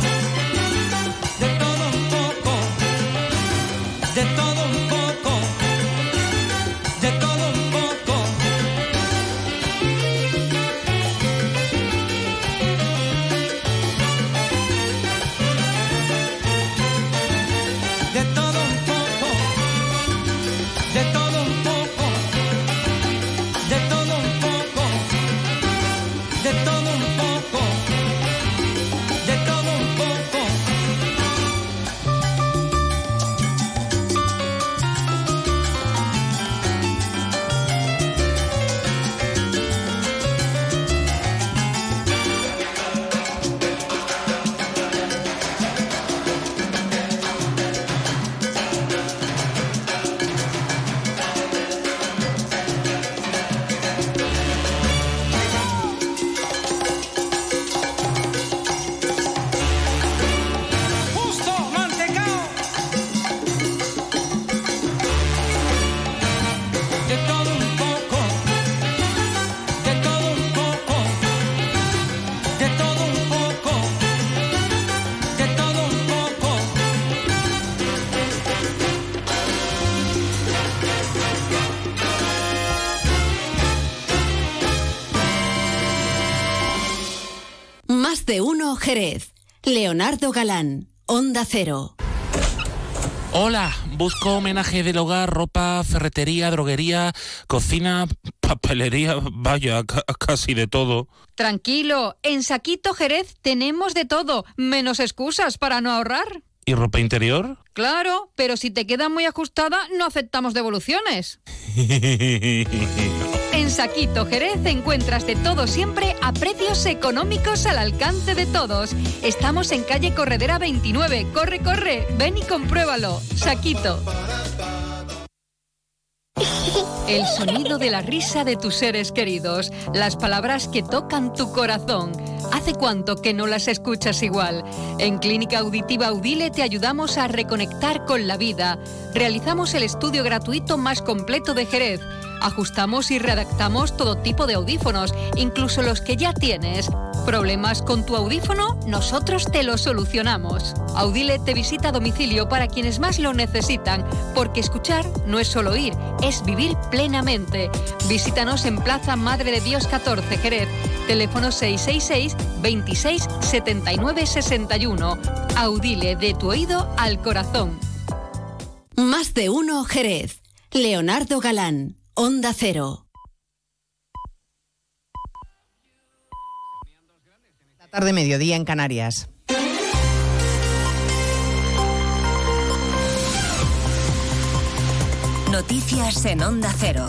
De todo un poco, de todo un poco. De todo un poco, de todo un poco, de todo un poco, de todo un poco, de todo un poco. Más de uno Jerez. Leonardo Galán, Onda Cero. Hola, busco homenaje del hogar, ropa, ferretería, droguería, cocina, papelería, vaya, casi de todo. Tranquilo, en Saquito Jerez tenemos de todo, menos excusas para no ahorrar. ¿Y ropa interior? Claro, pero si te queda muy ajustada, no aceptamos devoluciones. En Saquito Jerez encuentras de todo siempre a precios económicos al alcance de todos. Estamos en calle Corredera 29. Corre, corre, ven y compruébalo. Saquito. El sonido de la risa de tus seres queridos, las palabras que tocan tu corazón. ¿Hace cuánto que no las escuchas igual? En Clínica Auditiva Audile te ayudamos a reconectar con la vida. Realizamos el estudio gratuito más completo de Jerez. Ajustamos y readaptamos todo tipo de audífonos, incluso los que ya tienes. ¿Problemas con tu audífono? Nosotros te lo solucionamos. Audile te visita a domicilio para quienes más lo necesitan, porque escuchar no es solo oír, es vivir plenamente. Visítanos en Plaza Madre de Dios 14, Jerez. Teléfono 666 26 79 61. Audile, de tu oído al corazón. Más de uno Jerez. Leonardo Galán, Onda Cero. Tarde, mediodía en Canarias. Noticias en Onda Cero.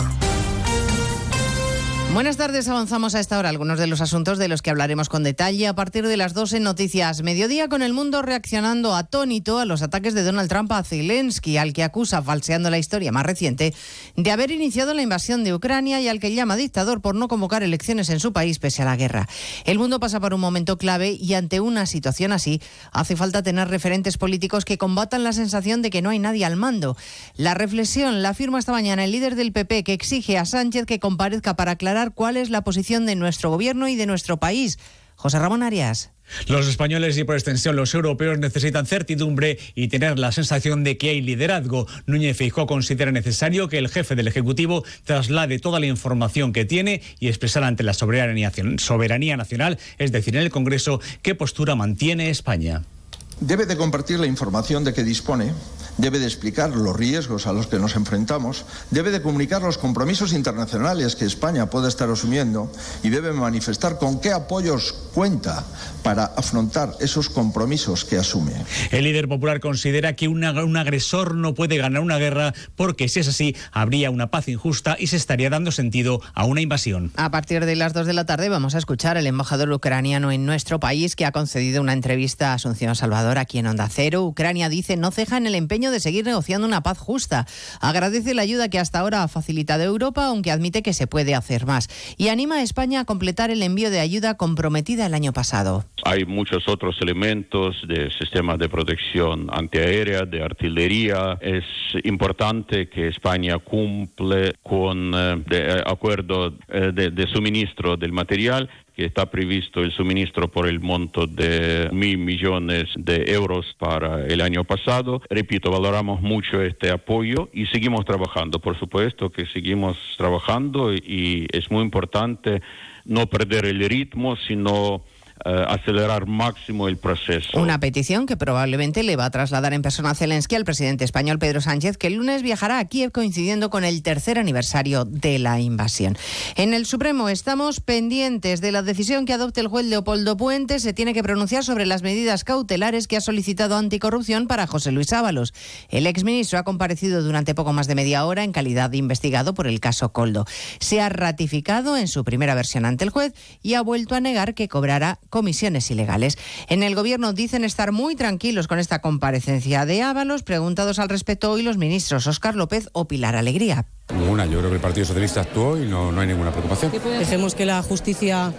Buenas tardes, avanzamos a esta hora algunos de los asuntos de los que hablaremos con detalle a partir de las 2 en Noticias Mediodía, con el mundo reaccionando atónito a los ataques de Donald Trump a Zelensky, al que acusa, falseando la historia más reciente, de haber iniciado la invasión de Ucrania y al que llama dictador por no convocar elecciones en su país pese a la guerra. El mundo pasa por un momento clave y ante una situación así hace falta tener referentes políticos que combatan la sensación de que no hay nadie al mando. La reflexión la afirma esta mañana el líder del PP, que exige a Sánchez que comparezca para aclarar cuál es la posición de nuestro gobierno y de nuestro país. José Ramón Arias. Los españoles y por extensión los europeos necesitan certidumbre y tener la sensación de que hay liderazgo. Núñez Feijóo considera necesario que el jefe del Ejecutivo traslade toda la información que tiene y expresar ante la soberanía nacional, es decir, en el Congreso, qué postura mantiene España. Debe de compartir la información de que dispone, debe de explicar los riesgos a los que nos enfrentamos, debe de comunicar los compromisos internacionales que España puede estar asumiendo y debe manifestar con qué apoyos cuenta para afrontar esos compromisos que asume. El líder popular considera que un agresor no puede ganar una guerra porque, si es así, habría una paz injusta y se estaría dando sentido a una invasión. A partir de las 2 de la tarde vamos a escuchar al embajador ucraniano en nuestro país, que ha concedido una entrevista a Asunción Salvador aquí en Onda Cero. Ucrania, dice, no ceja en el empeño de seguir negociando una paz justa. Agradece la ayuda que hasta ahora ha facilitado Europa, aunque admite que se puede hacer más. Y anima a España a completar el envío de ayuda comprometida el año pasado. Hay muchos otros elementos de sistemas de protección antiaérea, de artillería. Es importante que España cumple con el acuerdo de suministro del material, que está previsto el suministro por el monto de 1.000 millones de euros para el año pasado. Repito, valoramos mucho este apoyo y seguimos trabajando. Por supuesto que seguimos trabajando y es muy importante no perder el ritmo, sino acelerar máximo el proceso. Una petición que probablemente le va a trasladar en persona a Zelensky al presidente español Pedro Sánchez, que el lunes viajará a Kiev coincidiendo con el 3er aniversario de la invasión. En el Supremo estamos pendientes de la decisión que adopte el juez Leopoldo Puente. Se tiene que pronunciar sobre las medidas cautelares que ha solicitado Anticorrupción para José Luis Ábalos. El exministro ha comparecido durante poco más de media hora en calidad de investigado por el caso Koldo. Se ha ratificado en su primera versión ante el juez y ha vuelto a negar que cobrara comisiones ilegales. En el Gobierno dicen estar muy tranquilos con esta comparecencia de Ábalos. Preguntados al respecto hoy los ministros Óscar López o Pilar Alegría. Ninguna, yo creo que el Partido Socialista actuó y no hay ninguna preocupación. Dejemos que la justicia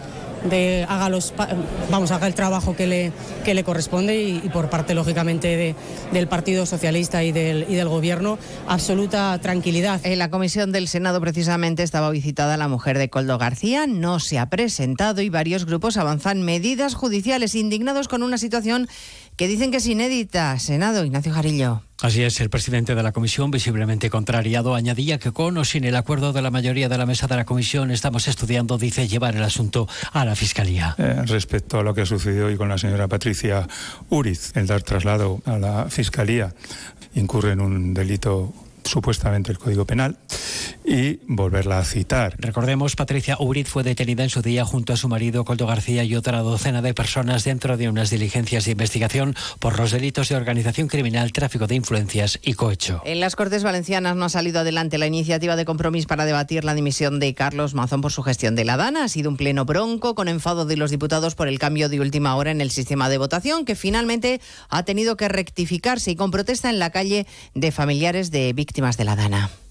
haga el trabajo que le corresponde y por parte, lógicamente, del Partido Socialista y del Gobierno, absoluta tranquilidad. En la comisión del Senado, precisamente, estaba visitada la mujer de Koldo García. No se ha presentado y varios grupos avanzan medidas judiciales, indignados con una situación que dicen que es inédita. Senado, Ignacio Jarillo. Así es, el presidente de la comisión, visiblemente contrariado, añadía que con o sin el acuerdo de la mayoría de la mesa de la comisión estamos estudiando, dice, llevar el asunto a la Fiscalía. Respecto a lo que ha sucedido hoy con la señora Patricia Uriz, el dar traslado a la Fiscalía incurre en un delito supuestamente el Código Penal, y volverla a citar. Recordemos, Patricia Uriz fue detenida en su día junto a su marido Koldo García y otra docena de personas dentro de unas diligencias de investigación por los delitos de organización criminal, tráfico de influencias y cohecho. En las Cortes Valencianas no ha salido adelante la iniciativa de Compromís para debatir la dimisión de Carlos Mazón por su gestión de la Dana. Ha sido un pleno bronco, con enfado de los diputados por el cambio de última hora en el sistema de votación, que finalmente ha tenido que rectificarse, y con protesta en la calle de familiares de víctimas de la Dana.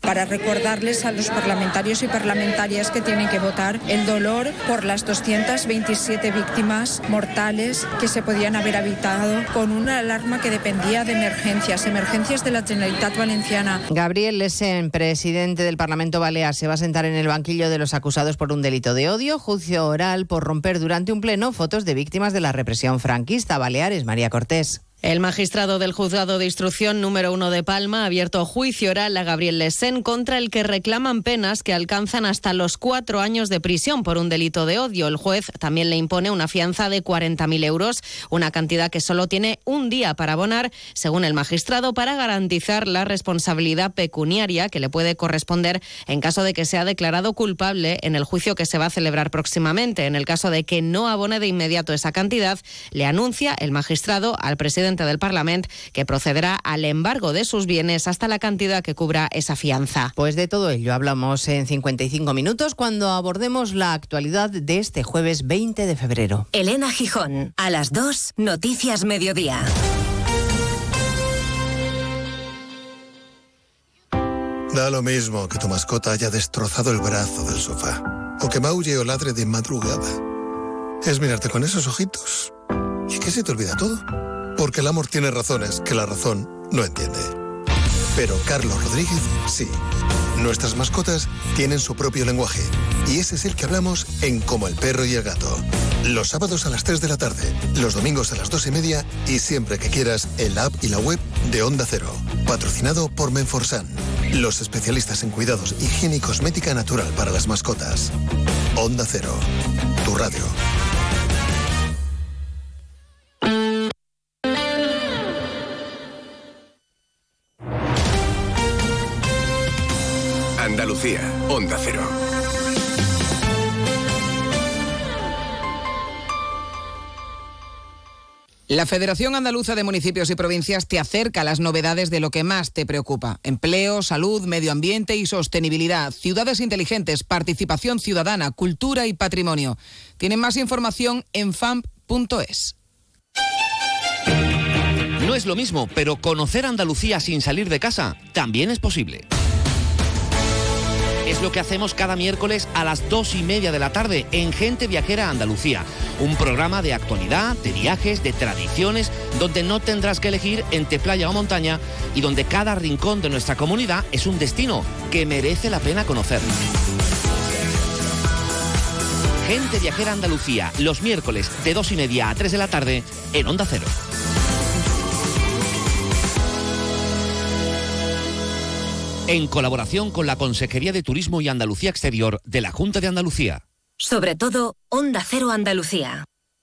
para recordarles a los parlamentarios y parlamentarias que tienen que votar el dolor por las 227 víctimas mortales que se podían haber evitado con una alarma que dependía de emergencias de la Generalitat Valenciana. Gabriel Lesen, presidente del Parlamento Balear, se va a sentar en el banquillo de los acusados por un delito de odio, juicio oral por romper durante un pleno fotos de víctimas de la represión franquista. Baleares, María Cortés. El magistrado del Juzgado de Instrucción número 1 de Palma ha abierto juicio oral a Gabriel Lesen, contra el que reclaman penas que alcanzan hasta los 4 años de prisión por un delito de odio. El juez también le impone una fianza de 40.000 euros, una cantidad que solo tiene un día para abonar, según el magistrado, para garantizar la responsabilidad pecuniaria que le puede corresponder en caso de que sea declarado culpable en el juicio que se va a celebrar próximamente. En el caso de que no abone de inmediato esa cantidad, le anuncia el magistrado al presidente del Parlamento que procederá al embargo de sus bienes hasta la cantidad que cubra esa fianza. Pues de todo ello hablamos en 55 minutos cuando abordemos la actualidad de este jueves 20 de febrero. Elena Gijón, a las 2, Noticias Mediodía. Da lo mismo que tu mascota haya destrozado el brazo del sofá o que maulle o ladre de madrugada. Es mirarte con esos ojitos y que se te olvida todo. Porque el amor tiene razones que la razón no entiende. Pero Carlos Rodríguez sí. Nuestras mascotas tienen su propio lenguaje y ese es el que hablamos en Como el perro y el gato. Los sábados a las 3 de la tarde, los domingos a las 2:30 y siempre que quieras en la app y la web de Onda Cero. Patrocinado por Menforsan, los especialistas en cuidados, higiene y cosmética natural para las mascotas. Onda Cero, tu radio. Andalucía, Onda Cero. La Federación Andaluza de Municipios y Provincias te acerca a las novedades de lo que más te preocupa. Empleo, salud, medio ambiente y sostenibilidad, ciudades inteligentes, participación ciudadana, cultura y patrimonio. Tienen más información en famp.es. No es lo mismo, pero conocer Andalucía sin salir de casa también es posible. Es lo que hacemos cada miércoles a las 2:30 de la tarde en Gente Viajera Andalucía. Un programa de actualidad, de viajes, de tradiciones, donde no tendrás que elegir entre playa o montaña y donde cada rincón de nuestra comunidad es un destino que merece la pena conocer. Gente Viajera Andalucía, los miércoles de 2:30 a 3 de la tarde en Onda Cero. En colaboración con la Consejería de Turismo y Andalucía Exterior de la Junta de Andalucía. Sobre todo, Onda Cero Andalucía.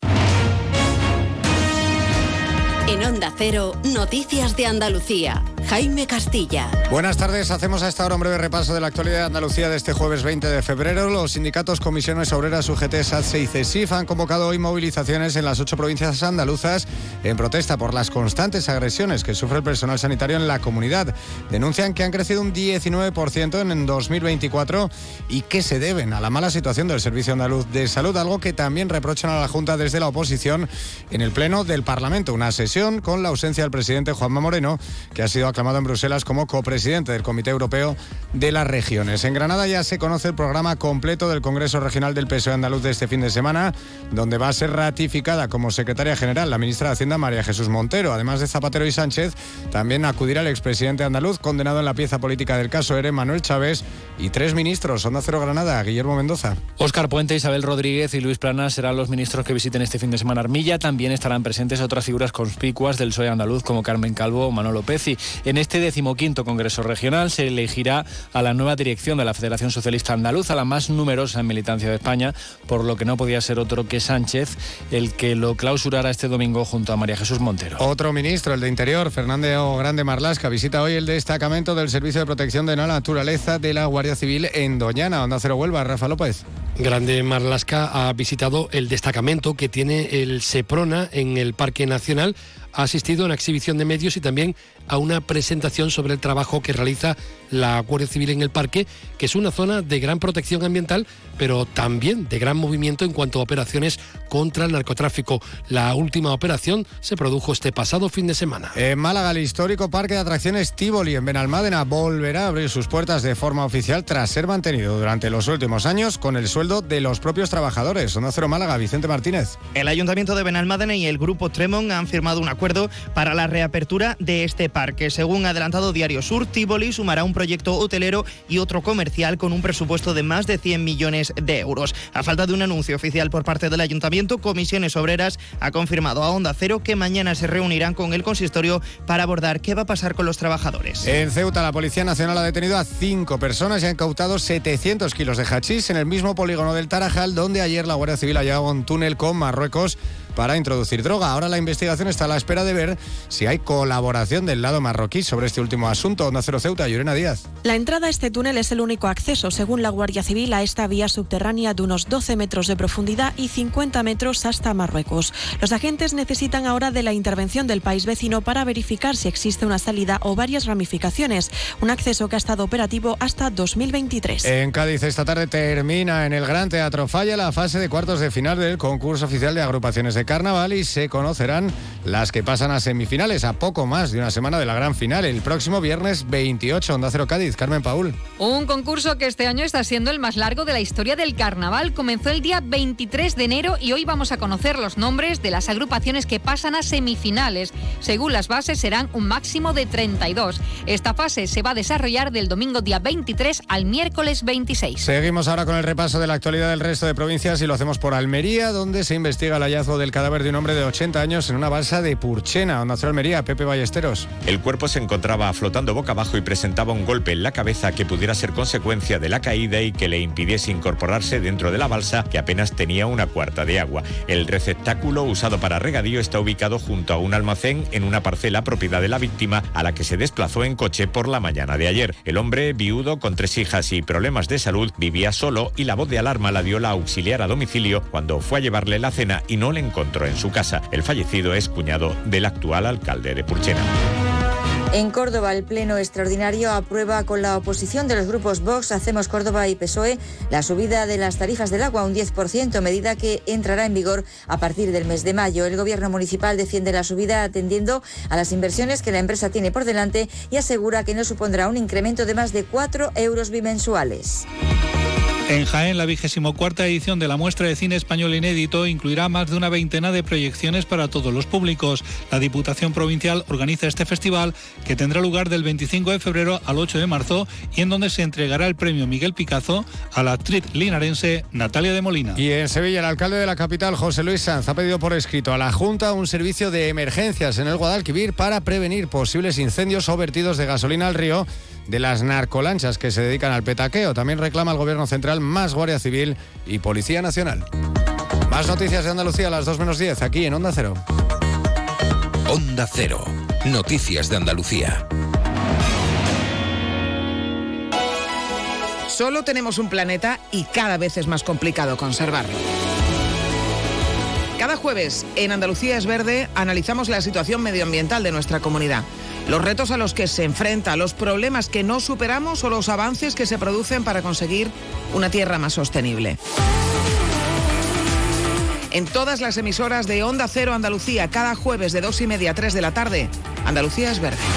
En Onda Cero, Noticias de Andalucía. Jaime Castilla. Buenas tardes, hacemos a esta hora un breve repaso de la actualidad de Andalucía de este jueves 20 de febrero. Los sindicatos Comisiones Obreras, UGT, SATSE y CESIF han convocado hoy movilizaciones en las 8 provincias andaluzas en protesta por las constantes agresiones que sufre el personal sanitario en la comunidad. Denuncian que han crecido un 19% en 2024 y que se deben a la mala situación del Servicio Andaluz de Salud, algo que también reprochan a la Junta desde la oposición en el Pleno del Parlamento. Una sesión con la ausencia del presidente Juanma Moreno, que ha sido aclamado en Bruselas como copresidente del Comité Europeo de las Regiones. En Granada ya se conoce el programa completo del Congreso Regional del PSOE andaluz de este fin de semana, donde va a ser ratificada como secretaria general la ministra de Hacienda María Jesús Montero. Además de Zapatero y Sánchez, también acudirá el expresidente andaluz condenado en la pieza política del caso ERE, Manuel Chávez, y 3 ministros. Onda Cero Granada, Guillermo Mendoza. Óscar Puente, Isabel Rodríguez y Luis Planas serán los ministros que visiten este fin de semana Armilla. También estarán presentes otras figuras conspicuas del PSOE andaluz como Carmen Calvo o Manolo Pezzi. En este 15º Congreso Regional se elegirá a la nueva dirección de la Federación Socialista Andaluza, la más numerosa en militancia de España, por lo que no podía ser otro que Sánchez el que lo clausurara este domingo junto a María Jesús Montero. Otro ministro, el de Interior, Fernando Grande Marlasca, visita hoy el destacamento del Servicio de Protección de la Naturaleza de la Guardia Civil en Doñana. Onda Cero Huelva, Rafa López. Grande Marlasca ha visitado el destacamento que tiene el Seprona en el Parque Nacional, ha asistido a una exhibición de medios y también a una presentación sobre el trabajo que realiza la Guardia Civil en el parque, que es una zona de gran protección ambiental, pero también de gran movimiento en cuanto a operaciones contra el narcotráfico. La última operación se produjo este pasado fin de semana. En Málaga, el histórico parque de atracciones Tívoli en Benalmádena volverá a abrir sus puertas de forma oficial tras ser mantenido durante los últimos años con el sueldo de los propios trabajadores. Onda Cero Málaga, Vicente Martínez. El Ayuntamiento de Benalmádena y el Grupo Tremont han firmado un acuerdo para la reapertura de este parque. Según ha adelantado Diario Sur, Tívoli sumará un proyecto hotelero y otro comercial con un presupuesto de más de 100 millones de euros. A falta de un anuncio oficial por parte del Ayuntamiento, Comisiones Obreras ha confirmado a Onda Cero que mañana se reunirán con el consistorio para abordar qué va a pasar con los trabajadores. En Ceuta, la Policía Nacional ha detenido a 5 personas y ha incautado 700 kilos de hachís en el mismo polígono del Tarajal, donde ayer la Guardia Civil hallaba un túnel con Marruecos para introducir droga. Ahora la investigación está a la espera de ver si hay colaboración del lado marroquí sobre este último asunto. Onda Cero Ceuta, Llorena Díaz. La entrada a este túnel es el único acceso, según la Guardia Civil, a esta vía subterránea de unos 12 metros de profundidad y 50 metros hasta Marruecos. Los agentes necesitan ahora de la intervención del país vecino para verificar si existe una salida o varias ramificaciones, un acceso que ha estado operativo hasta 2023. En Cádiz esta tarde termina en el Gran Teatro Falla la fase de cuartos de final del concurso oficial de agrupaciones de carnaval y se conocerán las que pasan a semifinales a poco más de una semana de la gran final el próximo viernes 28. Onda Cero Cádiz, Carmen Paúl. Un concurso que este año está siendo el más largo de la historia del carnaval. Comenzó el día 23 de enero y hoy vamos a conocer los nombres de las agrupaciones que pasan a semifinales. Según las bases serán un máximo de 32. Esta fase se va a desarrollar del domingo día 23 al miércoles 26. Seguimos ahora con el repaso de la actualidad del resto de provincias y lo hacemos por Almería, donde se investiga el hallazgo del cadáver de un hombre de 80 años en una balsa de Purchena. Onda Cero Almería, Pepe Ballesteros. El cuerpo se encontraba flotando boca abajo y presentaba un golpe en la cabeza que pudiera ser consecuencia de la caída y que le impidiese incorporarse dentro de la balsa, que apenas tenía una cuarta de agua. El receptáculo usado para regadío está ubicado junto a un almacén en una parcela propiedad de la víctima, a la que se desplazó en coche por la mañana de ayer. El hombre, viudo con 3 hijas y problemas de salud, vivía solo y la voz de alarma la dio la auxiliar a domicilio cuando fue a llevarle la cena y no le encontró en su casa. El fallecido es cuñado del actual alcalde de Purchena. En Córdoba, el Pleno Extraordinario aprueba con la oposición de los grupos Vox, Hacemos Córdoba y PSOE la subida de las tarifas del agua a un 10%, medida que entrará en vigor a partir del mes de mayo. El Gobierno municipal defiende la subida atendiendo a las inversiones que la empresa tiene por delante y asegura que no supondrá un incremento de más de 4 euros bimensuales. En Jaén, la 24ª edición de la Muestra de Cine Español Inédito incluirá más de una veintena de proyecciones para todos los públicos. La Diputación Provincial organiza este festival, que tendrá lugar del 25 de febrero al 8 de marzo y en donde se entregará el premio Miguel Picazo a la actriz linarense Natalia de Molina. Y en Sevilla, el alcalde de la capital, José Luis Sanz, ha pedido por escrito a la Junta un servicio de emergencias en el Guadalquivir para prevenir posibles incendios o vertidos de gasolina al río de las narcolanchas que se dedican al petaqueo. También reclama al Gobierno Central más Guardia Civil y Policía Nacional. Más noticias de Andalucía a las 2:10, aquí en Onda Cero. Onda Cero. Noticias de Andalucía. Solo tenemos un planeta y cada vez es más complicado conservarlo. Cada jueves en Andalucía es Verde analizamos la situación medioambiental de nuestra comunidad, los retos a los que se enfrenta, los problemas que no superamos o los avances que se producen para conseguir una tierra más sostenible. En todas las emisoras de Onda Cero Andalucía, cada jueves de 2:30 a 3 de la tarde, Andalucía es Verde.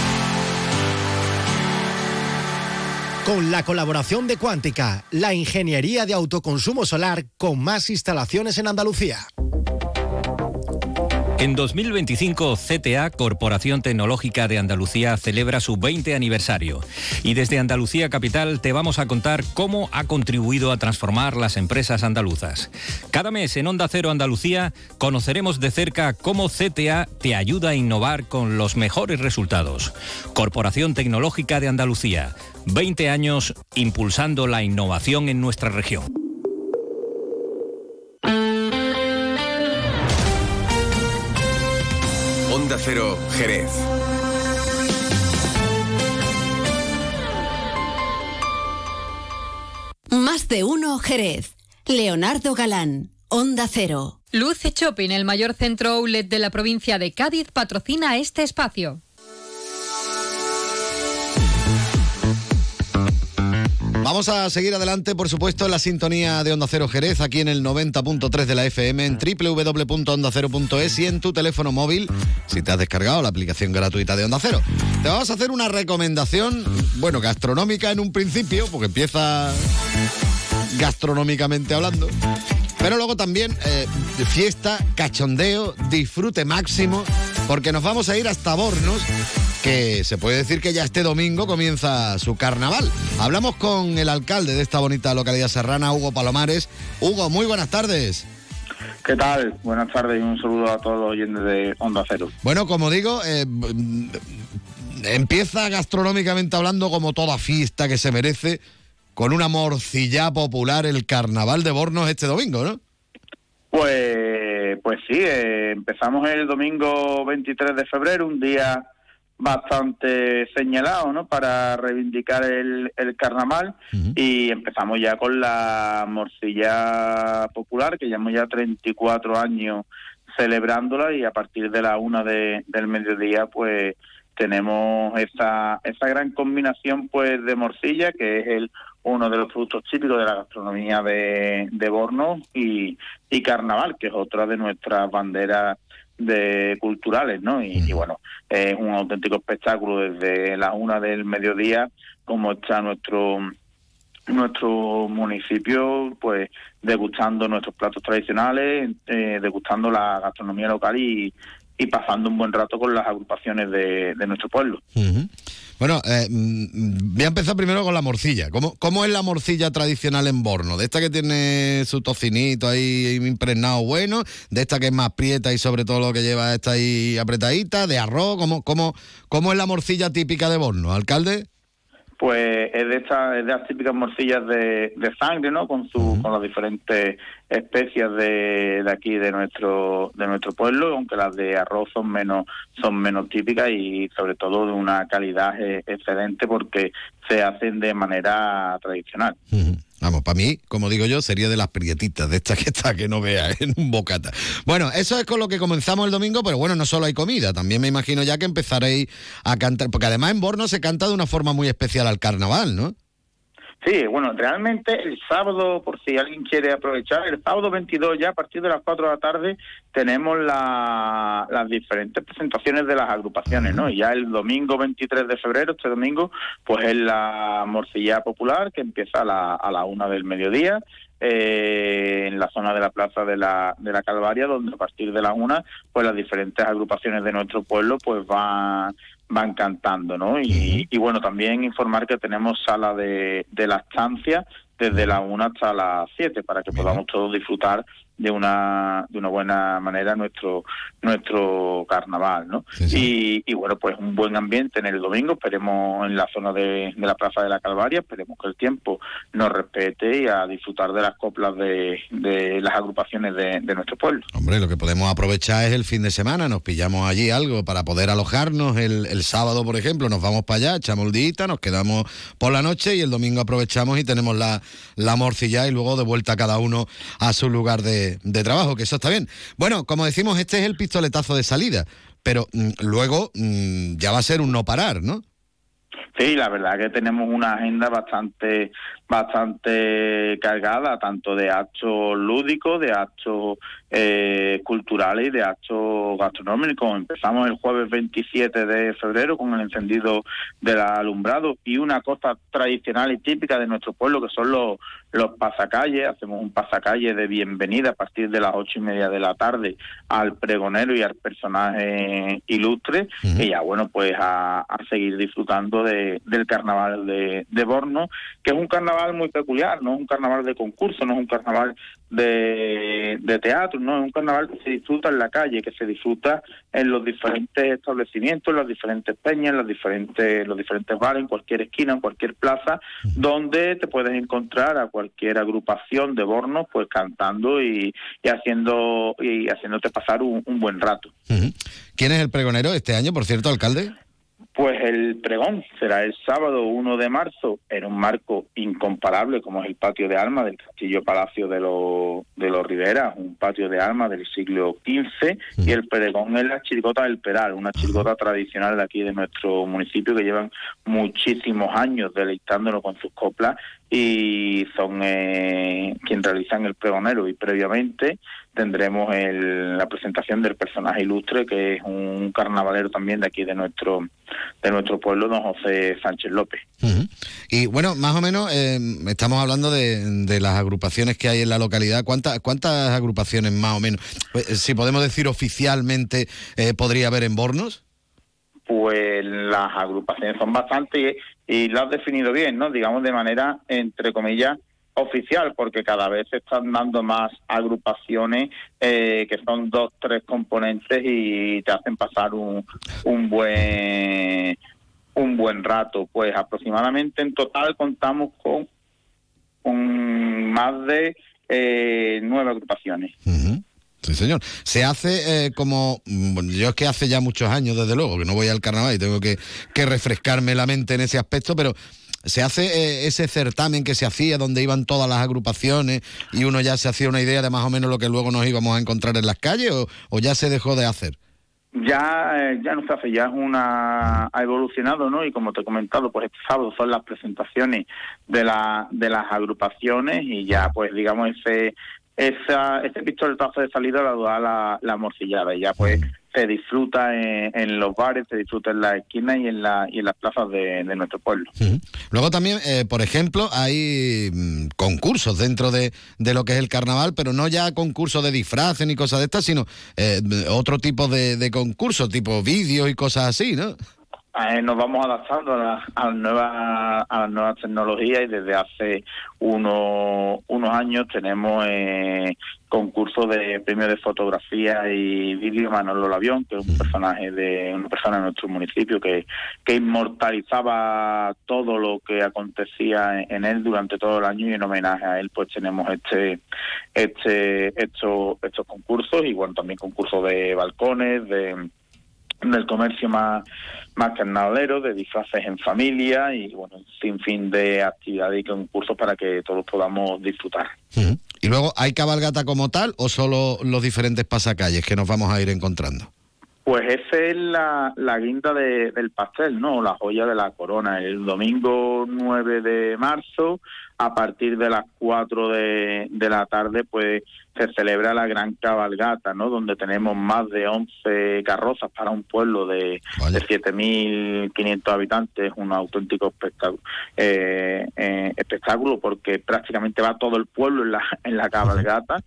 Con la colaboración de Cuántica, la ingeniería de autoconsumo solar con más instalaciones en Andalucía. En 2025, CTA, Corporación Tecnológica de Andalucía, celebra su 20 aniversario. Y desde Andalucía Capital te vamos a contar cómo ha contribuido a transformar las empresas andaluzas. Cada mes en Onda Cero Andalucía conoceremos de cerca cómo CTA te ayuda a innovar con los mejores resultados. Corporación Tecnológica de Andalucía, 20 años impulsando la innovación en nuestra región. Onda Cero, Jerez. Más de uno, Jerez. Leonardo Galán, Onda Cero. Luce Shopping, el mayor centro outlet de la provincia de Cádiz, patrocina este espacio. Vamos a seguir adelante, por supuesto, en la sintonía de Onda Cero Jerez, aquí en el 90.3 de la FM, en www.ondacero.es y en tu teléfono móvil, si te has descargado la aplicación gratuita de Onda Cero. Te vamos a hacer una recomendación, bueno, gastronómica en un principio, porque empieza gastronómicamente hablando, pero luego también fiesta, cachondeo, disfrute máximo, porque nos vamos a ir hasta Bornos, que se puede decir que ya este domingo comienza su carnaval. Hablamos con el alcalde de esta bonita localidad serrana, Hugo Palomares. Hugo, muy buenas tardes. ¿Qué tal? Buenas tardes y un saludo a todos los oyentes de Onda Cero. Bueno, como digo, empieza gastronómicamente hablando como toda fiesta que se merece, con una morcilla popular, el carnaval de Bornos este domingo, ¿no? Pues sí, empezamos el domingo 23 de febrero, un día bastante señalado, ¿no?, para reivindicar el carnaval. Y empezamos ya con la morcilla popular, que llevamos ya 34 años celebrándola, y a partir de la 1 del mediodía pues tenemos esa gran combinación pues de morcilla, que es uno de los productos típicos de la gastronomía de Bornos, y carnaval, que es otra de nuestras banderas culturales, ¿no? Y bueno, es un auténtico espectáculo desde la 1 del mediodía, como está nuestro municipio, pues degustando nuestros platos tradicionales, degustando la gastronomía local y pasando un buen rato con las agrupaciones de nuestro pueblo. Bueno, voy a empezar primero con la morcilla. ¿Cómo es la morcilla tradicional en Bornos? De esta que tiene su tocinito ahí impregnado bueno, de esta que es más prieta y sobre todo lo que lleva está ahí apretadita, de arroz. ¿Cómo es la morcilla típica de Bornos, alcalde? Pues es de las típicas morcillas de sangre, ¿no? Con las diferentes especias de aquí de nuestro pueblo, aunque las de arroz son menos típicas y sobre todo de una calidad excelente, porque se hacen de manera tradicional. Vamos, para mí, como digo yo, sería de las prietitas, de estas que no veas en un bocata. Bueno, eso es con lo que comenzamos el domingo, pero bueno, no solo hay comida, también me imagino ya que empezaréis a cantar, porque además en Bornos se canta de una forma muy especial al carnaval, ¿no? Sí, bueno, realmente el sábado, por si alguien quiere aprovechar, el sábado 22 ya a partir de las 4 de la tarde tenemos las diferentes presentaciones de las agrupaciones, ¿no? Y ya el domingo 23 de febrero, este domingo, pues es la morcilla popular, que empieza a la 1 del mediodía, en la zona de la plaza de la Calvaria, donde a partir de la 1 pues las diferentes agrupaciones de nuestro pueblo pues van cantando, ¿no? Y bueno, también informar que tenemos sala de la estancia desde la 1 hasta las 7 para que podamos todos disfrutar de una buena manera nuestro carnaval, ¿no? Sí. Y bueno, pues un buen ambiente en el domingo, esperemos en la zona de la Plaza de la Calvaria, esperemos que el tiempo nos respete y a disfrutar de las coplas de las agrupaciones de nuestro pueblo. Hombre, lo que podemos aprovechar es el fin de semana, nos pillamos allí algo para poder alojarnos, el sábado, por ejemplo, nos vamos para allá, echamos el día, nos quedamos por la noche y el domingo aprovechamos y tenemos la morcilla y luego de vuelta cada uno a su lugar de trabajo, que eso está bien. Bueno, como decimos, este es el pistoletazo de salida, pero luego ya va a ser un no parar, ¿no? Sí, la verdad que tenemos una agenda bastante cargada, tanto de actos lúdicos, de actos culturales y de actos gastronómicos. Empezamos el jueves 27 de febrero con el encendido del alumbrado y una cosa tradicional y típica de nuestro pueblo, que son los pasacalles. Hacemos un pasacalle de bienvenida a partir de las 8:30 de la tarde al pregonero y al personaje ilustre, y ya bueno, pues a seguir disfrutando del carnaval de Bornos, que es un carnaval muy peculiar, no es un carnaval de concurso, no es un carnaval de teatro, no es un carnaval que se disfruta en la calle, que se disfruta en los diferentes establecimientos, en las diferentes peñas, en los diferentes bares, en cualquier esquina, en cualquier plaza, donde te puedes encontrar a cualquier agrupación de Bornos pues cantando y haciéndote pasar un buen rato. ¿Quién es el pregonero este año, por cierto, alcalde? Pues el pregón será el sábado 1 de marzo en un marco incomparable como es el patio de armas del Castillo Palacio de los Rivera, un patio de armas del siglo XV, y el pregón es la chirigota del Peral, una chirigota tradicional de aquí de nuestro municipio que llevan muchísimos años deleitándonos con sus coplas y son quien realizan el pregonero. Y previamente tendremos la presentación del personaje ilustre, que es un carnavalero también de aquí de nuestro pueblo, don José Sánchez López. Y bueno, más o menos estamos hablando de las agrupaciones que hay en la localidad. ¿Cuántas agrupaciones más o menos, si podemos decir oficialmente, podría haber en Bornos? Pues las agrupaciones son bastantes y lo has definido bien, ¿no? Digamos de manera, entre comillas, oficial, porque cada vez se están dando más agrupaciones que son 2, 3 componentes y te hacen pasar un buen rato. Pues aproximadamente en total contamos con más de 9 agrupaciones. Sí, señor. Se hace como... yo es que hace ya muchos años, desde luego, que no voy al carnaval y tengo que refrescarme la mente en ese aspecto, pero se hace ese certamen que se hacía donde iban todas las agrupaciones y uno ya se hacía una idea de más o menos lo que luego nos íbamos a encontrar en las calles, o ya se dejó de hacer. Ya no se hace, ya ha evolucionado, ¿no? Y como te he comentado, pues este sábado son las presentaciones de las agrupaciones y ya, pues digamos, este pistoletazo de salida lo da la morcillada y ya pues se disfruta en los bares, se disfruta en las esquinas y en las plazas de nuestro pueblo. Luego también, por ejemplo, hay concursos dentro de lo que es el carnaval, pero no ya concursos de disfraces ni cosas de estas, sino otro tipo de concursos, tipo vídeos y cosas así, ¿no? Nos vamos adaptando a las nuevas tecnologías y desde hace unos años tenemos concursos de premios de fotografía y vídeo. Manolo Lavión, que es una persona de nuestro municipio que inmortalizaba todo lo que acontecía en él durante todo el año, y en homenaje a él pues tenemos estos concursos, y bueno, también concursos de balcones, del comercio más carnavalero, de disfraces en familia y bueno, sin fin de actividades y concursos para que todos podamos disfrutar. ¿Y luego hay cabalgata como tal o solo los diferentes pasacalles que nos vamos a ir encontrando? Pues esa es la guinda del pastel, ¿no? La joya de la corona. El domingo 9 de marzo, a partir de las 4 de la tarde, pues se celebra la gran cabalgata, ¿no? Donde tenemos más de 11 carrozas para un pueblo de 7.500 habitantes, un auténtico espectáculo, porque prácticamente va todo el pueblo en la cabalgata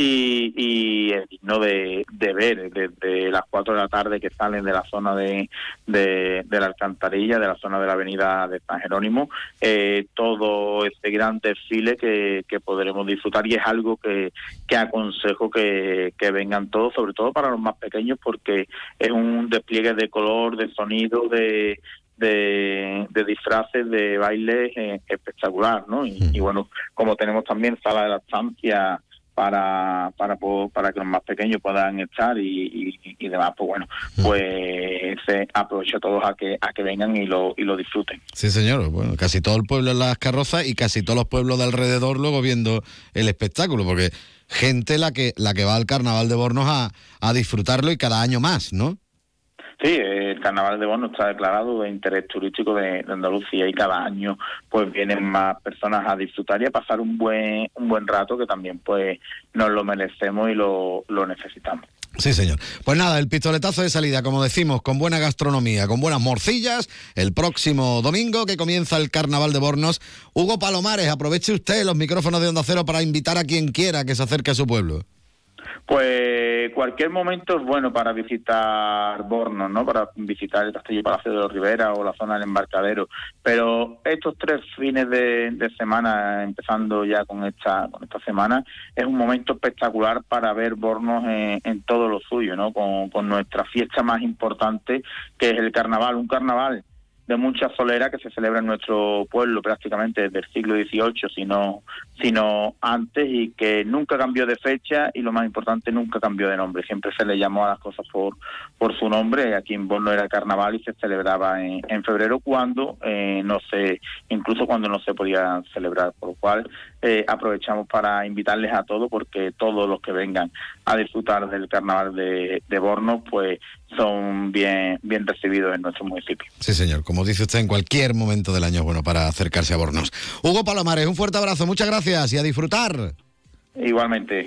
y es digno de ver desde las 4 de la tarde que salen de la zona de la Alcantarilla, de la zona de la avenida de San Jerónimo, todo este gran desfile que podremos disfrutar, y es algo que aconsejo que vengan todos, sobre todo para los más pequeños, porque es un despliegue de color, de sonido, de disfraces, de bailes espectacular, ¿no? Y bueno, como tenemos también sala de la estancia para que los más pequeños puedan estar y demás, pues bueno, pues se aprovecha a todos a que vengan y lo disfruten. Sí, señor. Bueno, casi todo el pueblo en las carrozas y casi todos los pueblos de alrededor luego viendo el espectáculo, porque gente la que va al Carnaval de Bornos a disfrutarlo, y cada año más, ¿no? Sí, el Carnaval de Bornos está declarado de interés turístico de Andalucía, y cada año pues vienen más personas a disfrutar y a pasar un buen rato, que también pues nos lo merecemos y lo necesitamos. Sí, señor. Pues nada, el pistoletazo de salida, como decimos, con buena gastronomía, con buenas morcillas, el próximo domingo que comienza el Carnaval de Bornos. Hugo Palomares, aproveche usted los micrófonos de Onda Cero para invitar a quien quiera que se acerque a su pueblo. Pues cualquier momento es bueno para visitar Bornos, ¿no? Para visitar el Castillo Palacio de los Rivera o la zona del Embarcadero. Pero estos 3 fines de semana, empezando ya con esta semana, es un momento espectacular para ver Bornos en todo lo suyo, ¿no? Con nuestra fiesta más importante, que es el carnaval. Un carnaval mucha solera que se celebra en nuestro pueblo prácticamente desde el siglo XVIII, sino antes, y que nunca cambió de fecha y, lo más importante, nunca cambió de nombre. Siempre se le llamó a las cosas por su nombre. Aquí en Borno era el carnaval y se celebraba en febrero incluso cuando no se podía celebrar, por lo cual aprovechamos para invitarles a todos, porque todos los que vengan a disfrutar del carnaval de Borno pues son bien recibidos en nuestro municipio. Sí, señor, como dice usted, en cualquier momento del año es bueno para acercarse a Bornos. Hugo Palomares, un fuerte abrazo, muchas gracias y a disfrutar. Igualmente.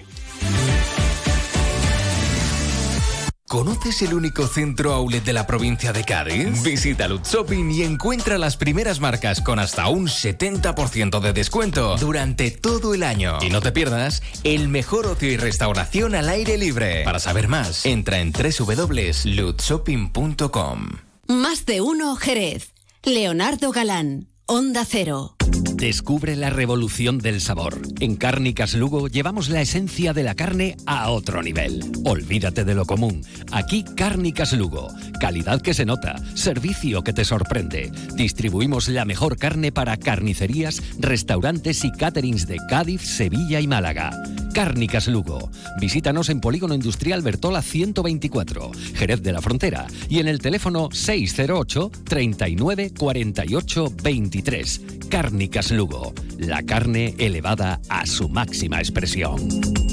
¿Conoces el único centro outlet de la provincia de Cádiz? Visita Lutz Shopping y encuentra las primeras marcas con hasta un 70% de descuento durante todo el año. Y no te pierdas el mejor ocio y restauración al aire libre. Para saber más, entra en www.lutzshopping.com. Más de uno Jerez. Leonardo Galán, Onda Cero. Descubre la revolución del sabor. En Cárnicas Lugo llevamos la esencia de la carne a otro nivel. Olvídate de lo común. Aquí Cárnicas Lugo. Calidad que se nota, servicio que te sorprende. Distribuimos la mejor carne para carnicerías, restaurantes y caterings de Cádiz, Sevilla y Málaga. Cárnicas Lugo. Visítanos en Polígono Industrial Bertola 124, Jerez de la Frontera, y en el teléfono 608 39 48 23. Cárnicas Lugo. La carne elevada a su máxima expresión.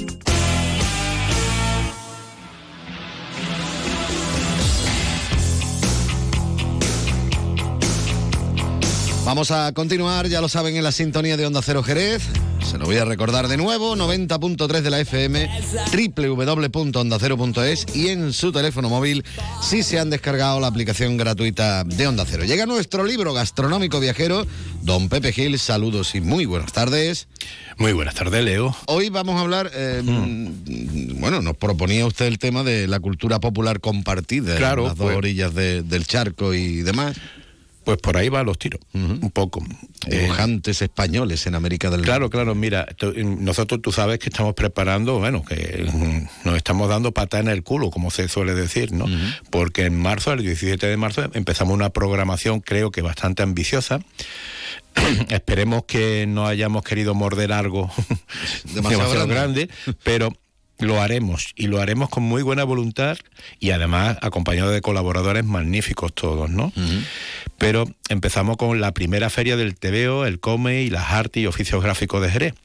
Vamos a continuar, ya lo saben, en la sintonía de Onda Cero Jerez. Se lo voy a recordar de nuevo, 90.3 de la FM, www.ondacero.es, y en su teléfono móvil si se han descargado la aplicación gratuita de Onda Cero. Llega nuestro libro gastronómico viajero, don Pepe Gil, saludos y muy buenas tardes. Muy buenas tardes, Leo. Hoy vamos a hablar, bueno, nos proponía usted el tema de la cultura popular compartida, claro, las dos orillas del charco y demás. Pues por ahí van los tiros, un poco. Dibujantes españoles en América del Norte. Claro, mira, nosotros tú sabes que estamos preparando, bueno, que nos estamos dando patada en el culo, como se suele decir, ¿no? Porque en marzo, el 17 de marzo, empezamos una programación, creo que bastante ambiciosa. Esperemos que no hayamos querido morder algo demasiado grande, pero lo haremos, y lo haremos con muy buena voluntad y además acompañado de colaboradores magníficos todos, ¿no? Pero empezamos con la primera feria del tebeo, el come y las artes y oficios gráficos de Jerez.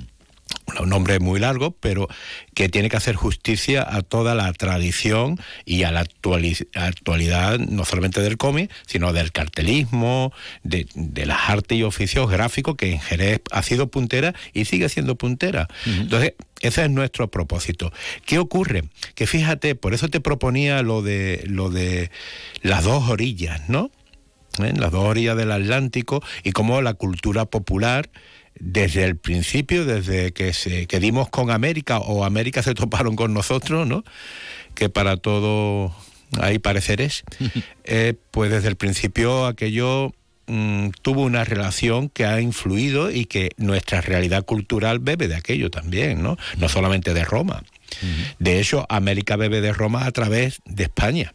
Un nombre muy largo, pero que tiene que hacer justicia a toda la tradición y a la actualidad, no solamente del cómic, sino del cartelismo, de las artes y oficios gráficos, que en Jerez ha sido puntera y sigue siendo puntera. Entonces, ese es nuestro propósito. ¿Qué ocurre? Que fíjate, por eso te proponía lo de las dos orillas, ¿no? Las dos orillas del Atlántico, y cómo la cultura popular, desde el principio, desde que dimos con América, o América se toparon con nosotros, ¿no? Que para todo hay pareceres, pues desde el principio aquello tuvo una relación que ha influido, y que nuestra realidad cultural bebe de aquello también, ¿no? No solamente de Roma. De hecho, América bebe de Roma a través de España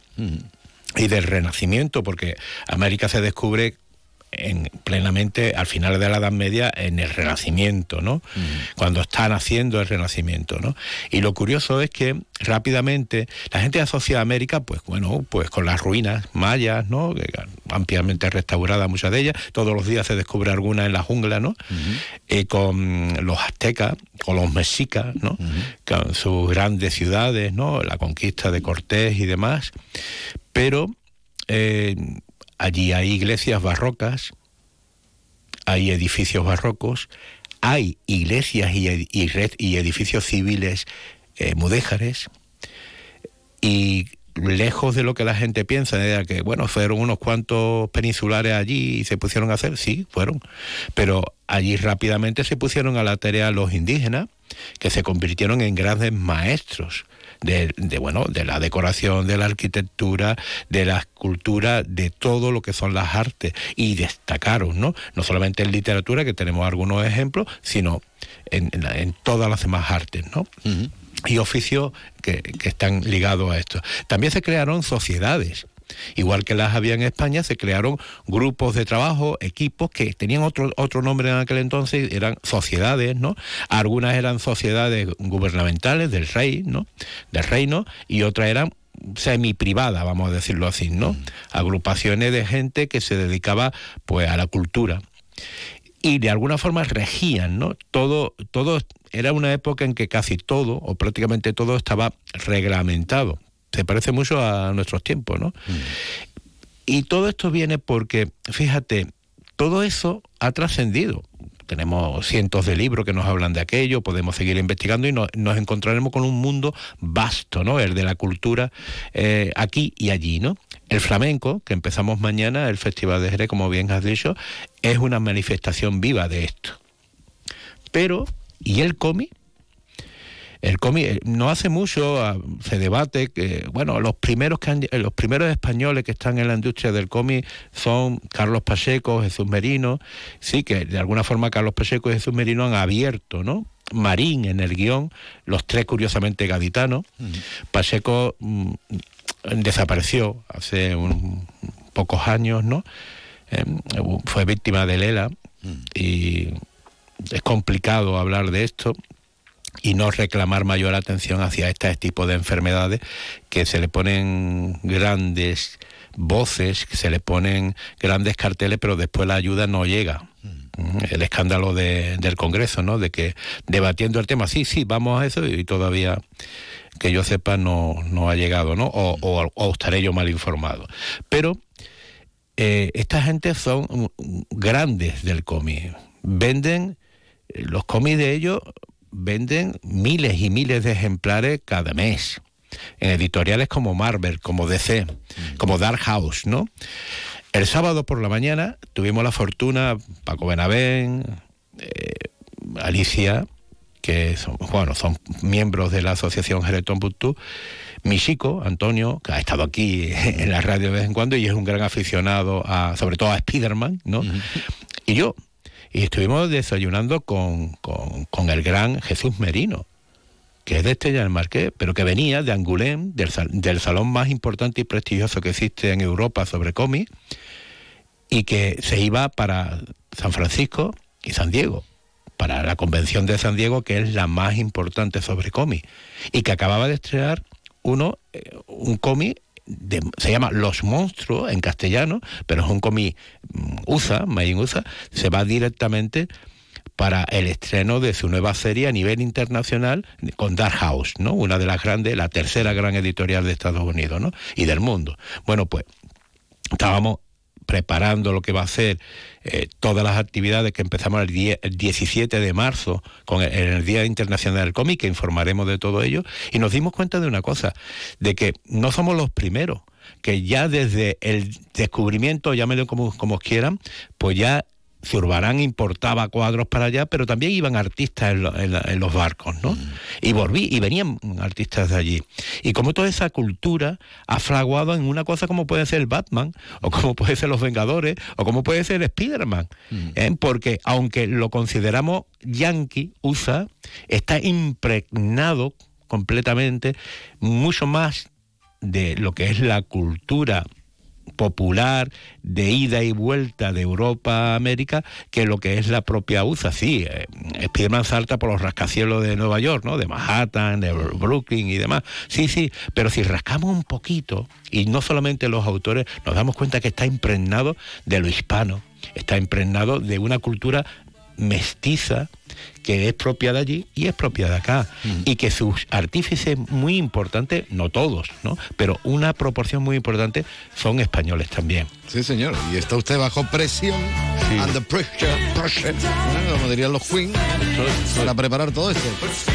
y del Renacimiento, porque América se descubre plenamente al final de la Edad Media, en el Renacimiento, ¿no? Cuando están haciendo el Renacimiento, ¿no? Y lo curioso es que rápidamente la gente asocia a América, pues bueno, pues con las ruinas mayas, ¿no? Ampliamente restauradas muchas de ellas. Todos los días se descubre alguna en la jungla, ¿no? Con los aztecas, con los mexicas, ¿no? Con sus grandes ciudades, ¿no? La conquista de Cortés y demás. Pero allí hay iglesias barrocas, hay edificios barrocos, hay iglesias y edificios civiles mudéjares, y lejos de lo que la gente piensa, era que, bueno, fueron unos cuantos peninsulares allí y se pusieron a hacer, sí, fueron, pero allí rápidamente se pusieron a la tarea los indígenas, que se convirtieron en grandes maestros de la decoración, de la arquitectura, de la escultura, de todo lo que son las artes, y destacaron, ¿no? No solamente en literatura, que tenemos algunos ejemplos, sino en todas las demás artes, ¿no? Y oficios que están ligados a esto. También se crearon sociedades Igual que las había en España, se crearon grupos de trabajo, equipos que tenían otro nombre en aquel entonces, eran sociedades, ¿no? Algunas eran sociedades gubernamentales del rey, ¿no? Del reino, y otras eran semi-privada, vamos a decirlo así, ¿no? Agrupaciones de gente que se dedicaba pues a la cultura y de alguna forma regían, ¿no? Todo era una época en que casi todo o prácticamente todo estaba reglamentado. Se parece mucho a nuestros tiempos, ¿no? Y todo esto viene porque, fíjate, todo eso ha trascendido. Tenemos cientos de libros que nos hablan de aquello, podemos seguir investigando y nos encontraremos con un mundo vasto, ¿no? El de la cultura aquí y allí, ¿no? El flamenco, que empezamos mañana, el Festival de Jerez, como bien has dicho, es una manifestación viva de esto. Pero, ¿y el cómic? El cómic, no hace mucho se debate que, bueno, los primeros españoles que están en la industria del cómic son Carlos Pacheco, Jesús Merino, sí, que de alguna forma Carlos Pacheco y Jesús Merino han abierto, ¿no? Marín en el guión, los tres curiosamente gaditanos. Pacheco desapareció hace pocos años, ¿no? Fue víctima del ELA y es complicado hablar de esto y no reclamar mayor atención hacia este tipo de enfermedades que se le ponen grandes voces, que se le ponen grandes carteles, pero después la ayuda no llega. El escándalo del Congreso, ¿no? De que debatiendo el tema, sí, vamos a eso, y todavía, que yo sepa, no ha llegado, ¿no? O estaré yo mal informado. Pero esta gente son grandes del cómic. Venden, los cómics de ellos venden miles y miles de ejemplares cada mes, en editoriales como Marvel, como DC, como Dark House, ¿no? El sábado por la mañana tuvimos la fortuna, Paco Benavent, Alicia, que son miembros de la asociación Jerez Tombuctú, mi chico, Antonio, que ha estado aquí en la radio de vez en cuando y es un gran aficionado sobre todo a Spiderman, ¿no? Y yo. Y estuvimos desayunando con el gran Jesús Merino, que es de Estella del Marqués, pero que venía de Angoulême, del salón más importante y prestigioso que existe en Europa sobre cómic, y que se iba para San Francisco y San Diego, para la convención de San Diego, que es la más importante sobre cómic, y que acababa de estrenar un cómic, se llama Los Monstruos en castellano, pero es un cómic Made in USA, se va directamente para el estreno de su nueva serie a nivel internacional con Dark House, ¿no? Una de las grandes, la tercera gran editorial de Estados Unidos, ¿no? Y del mundo. Bueno, pues estábamos preparando lo que va a ser todas las actividades que empezamos el 17 de marzo con el Día Internacional del Cómic, que informaremos de todo ello, y nos dimos cuenta de una cosa, de que no somos los primeros, que ya desde el descubrimiento, llámenlo como quieran, pues ya Zurbarán importaba cuadros para allá, pero también iban artistas en los barcos, ¿no? Y venían artistas de allí. Y como toda esa cultura ha fraguado en una cosa como puede ser el Batman, o como puede ser los Vengadores, o como puede ser Spiderman. Porque aunque lo consideramos yankee, USA, está impregnado completamente mucho más de lo que es la cultura popular de ida y vuelta de Europa a América que lo que es la propia USA. Sí, Spiderman salta por los rascacielos de Nueva York, ¿no? De Manhattan, de Brooklyn y demás. Sí, pero si rascamos un poquito, y no solamente los autores, nos damos cuenta que está impregnado de lo hispano, está impregnado de una cultura mestiza que es propia de allí y es propia de acá, y que sus artífices muy importantes, no todos, ¿no? Pero una proporción muy importante son españoles también. Sí, señor, y está usted bajo presión, under pressure, como dirían los Queen, para preparar todo esto.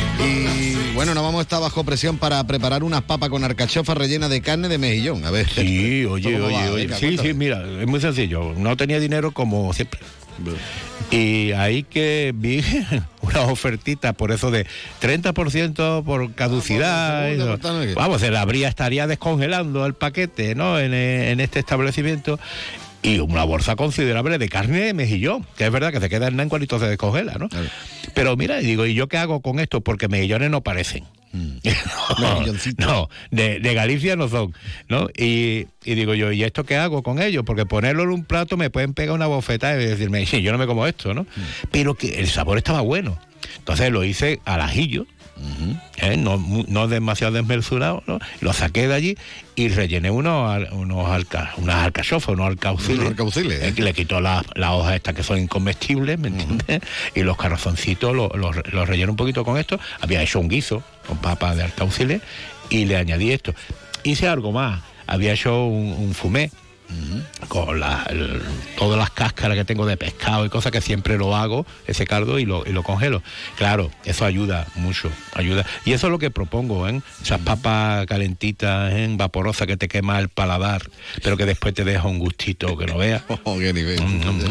Y bueno, no vamos a estar bajo presión para preparar unas papas con alcachofa rellena de carne de mejillón. A ver. Sí, oye. Venga, sí, mira, es muy sencillo. No tenía dinero como siempre. Y ahí que vi una ofertita por eso de 30% por caducidad. Vamos, estaría descongelando el paquete, ¿no? En este establecimiento. Y una bolsa considerable de carne de mejillón, que es verdad que se queda en cuanto se descongela, ¿no? Pero mira, digo, ¿y yo qué hago con esto? Porque mejillones no parecen. No, de Galicia no son, ¿no? Y digo yo, ¿y esto qué hago con ellos? Porque ponerlo en un plato me pueden pegar una bofetada y decirme, sí, yo no me como esto, ¿no? Pero que el sabor estaba bueno. Entonces lo hice al ajillo, no demasiado desmesurado, ¿no? Lo saqué de allí y rellené unas alcachofas, unos alcauciles. Le quito las hojas estas que son incomestibles, ¿me entiendes? Y los carrozoncitos los relleno un poquito con esto. Había hecho un guiso con papas de alcauciles y le añadí esto. Hice algo más, había hecho un fumé con todas las cáscaras que tengo de pescado y cosas, que siempre lo hago, ese caldo, y lo congelo. Claro, eso ayuda mucho, y eso es lo que propongo, esas papas calentitas, vaporosas, que te quema el paladar, pero que después te deja un gustito que no veas. ¡Qué nivel!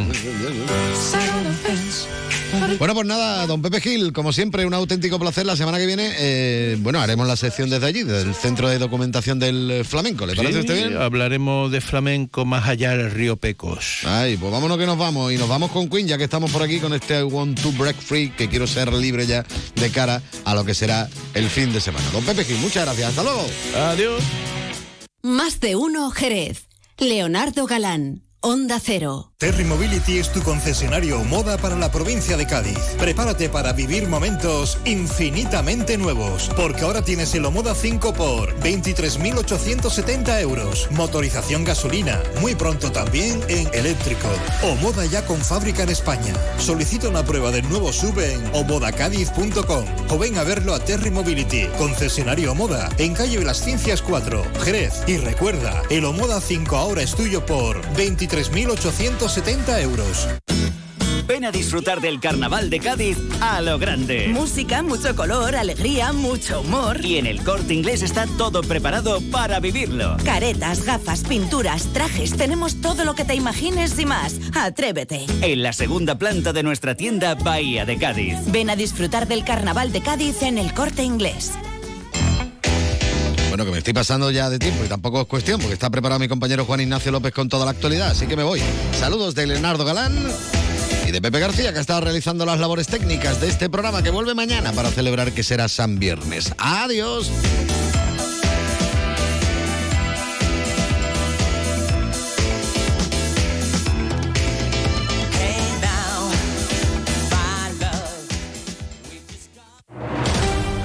Bueno, pues nada, don Pepe Gil, como siempre, un auténtico placer. La semana que viene, haremos la sección desde allí, desde el Centro de Documentación del Flamenco. ¿Le parece a usted bien? Hablaremos de flamenco más allá del río Pecos. Ay, pues vámonos que nos vamos. Y nos vamos con Queen, ya que estamos por aquí con este I Want to Break Free, que quiero ser libre ya de cara a lo que será el fin de semana. Don Pepe Gil, muchas gracias. Hasta luego. Adiós. Más de uno Jerez. Leonardo Galán. Onda Cero. Terry Mobility es tu concesionario Moda para la provincia de Cádiz. Prepárate para vivir momentos infinitamente nuevos, porque ahora tienes el Omoda 5 por 23.870 euros. Motorización gasolina, muy pronto también en eléctrico. Omoda ya con fábrica en España. Solicita una prueba del nuevo SUV en omodacadiz.com o ven a verlo a Terry Mobility, concesionario Omoda, en calle Las Ciencias 4, Jerez. Y recuerda, el Omoda 5 ahora es tuyo por 23.870 euros. Ven a disfrutar del Carnaval de Cádiz a lo grande. Música, mucho color, alegría, mucho humor. Y en el Corte Inglés está todo preparado para vivirlo. Caretas, gafas, pinturas, trajes, tenemos todo lo que te imagines y más. Atrévete. En la segunda planta de nuestra tienda Bahía de Cádiz. Ven a disfrutar del Carnaval de Cádiz en el Corte Inglés. Bueno, que me estoy pasando ya de tiempo y tampoco es cuestión, porque está preparado mi compañero Juan Ignacio López con toda la actualidad, así que me voy. Saludos de Leonardo Galán y de Pepe García, que ha estado realizando las labores técnicas de este programa, que vuelve mañana para celebrar que será San Viernes. ¡Adiós!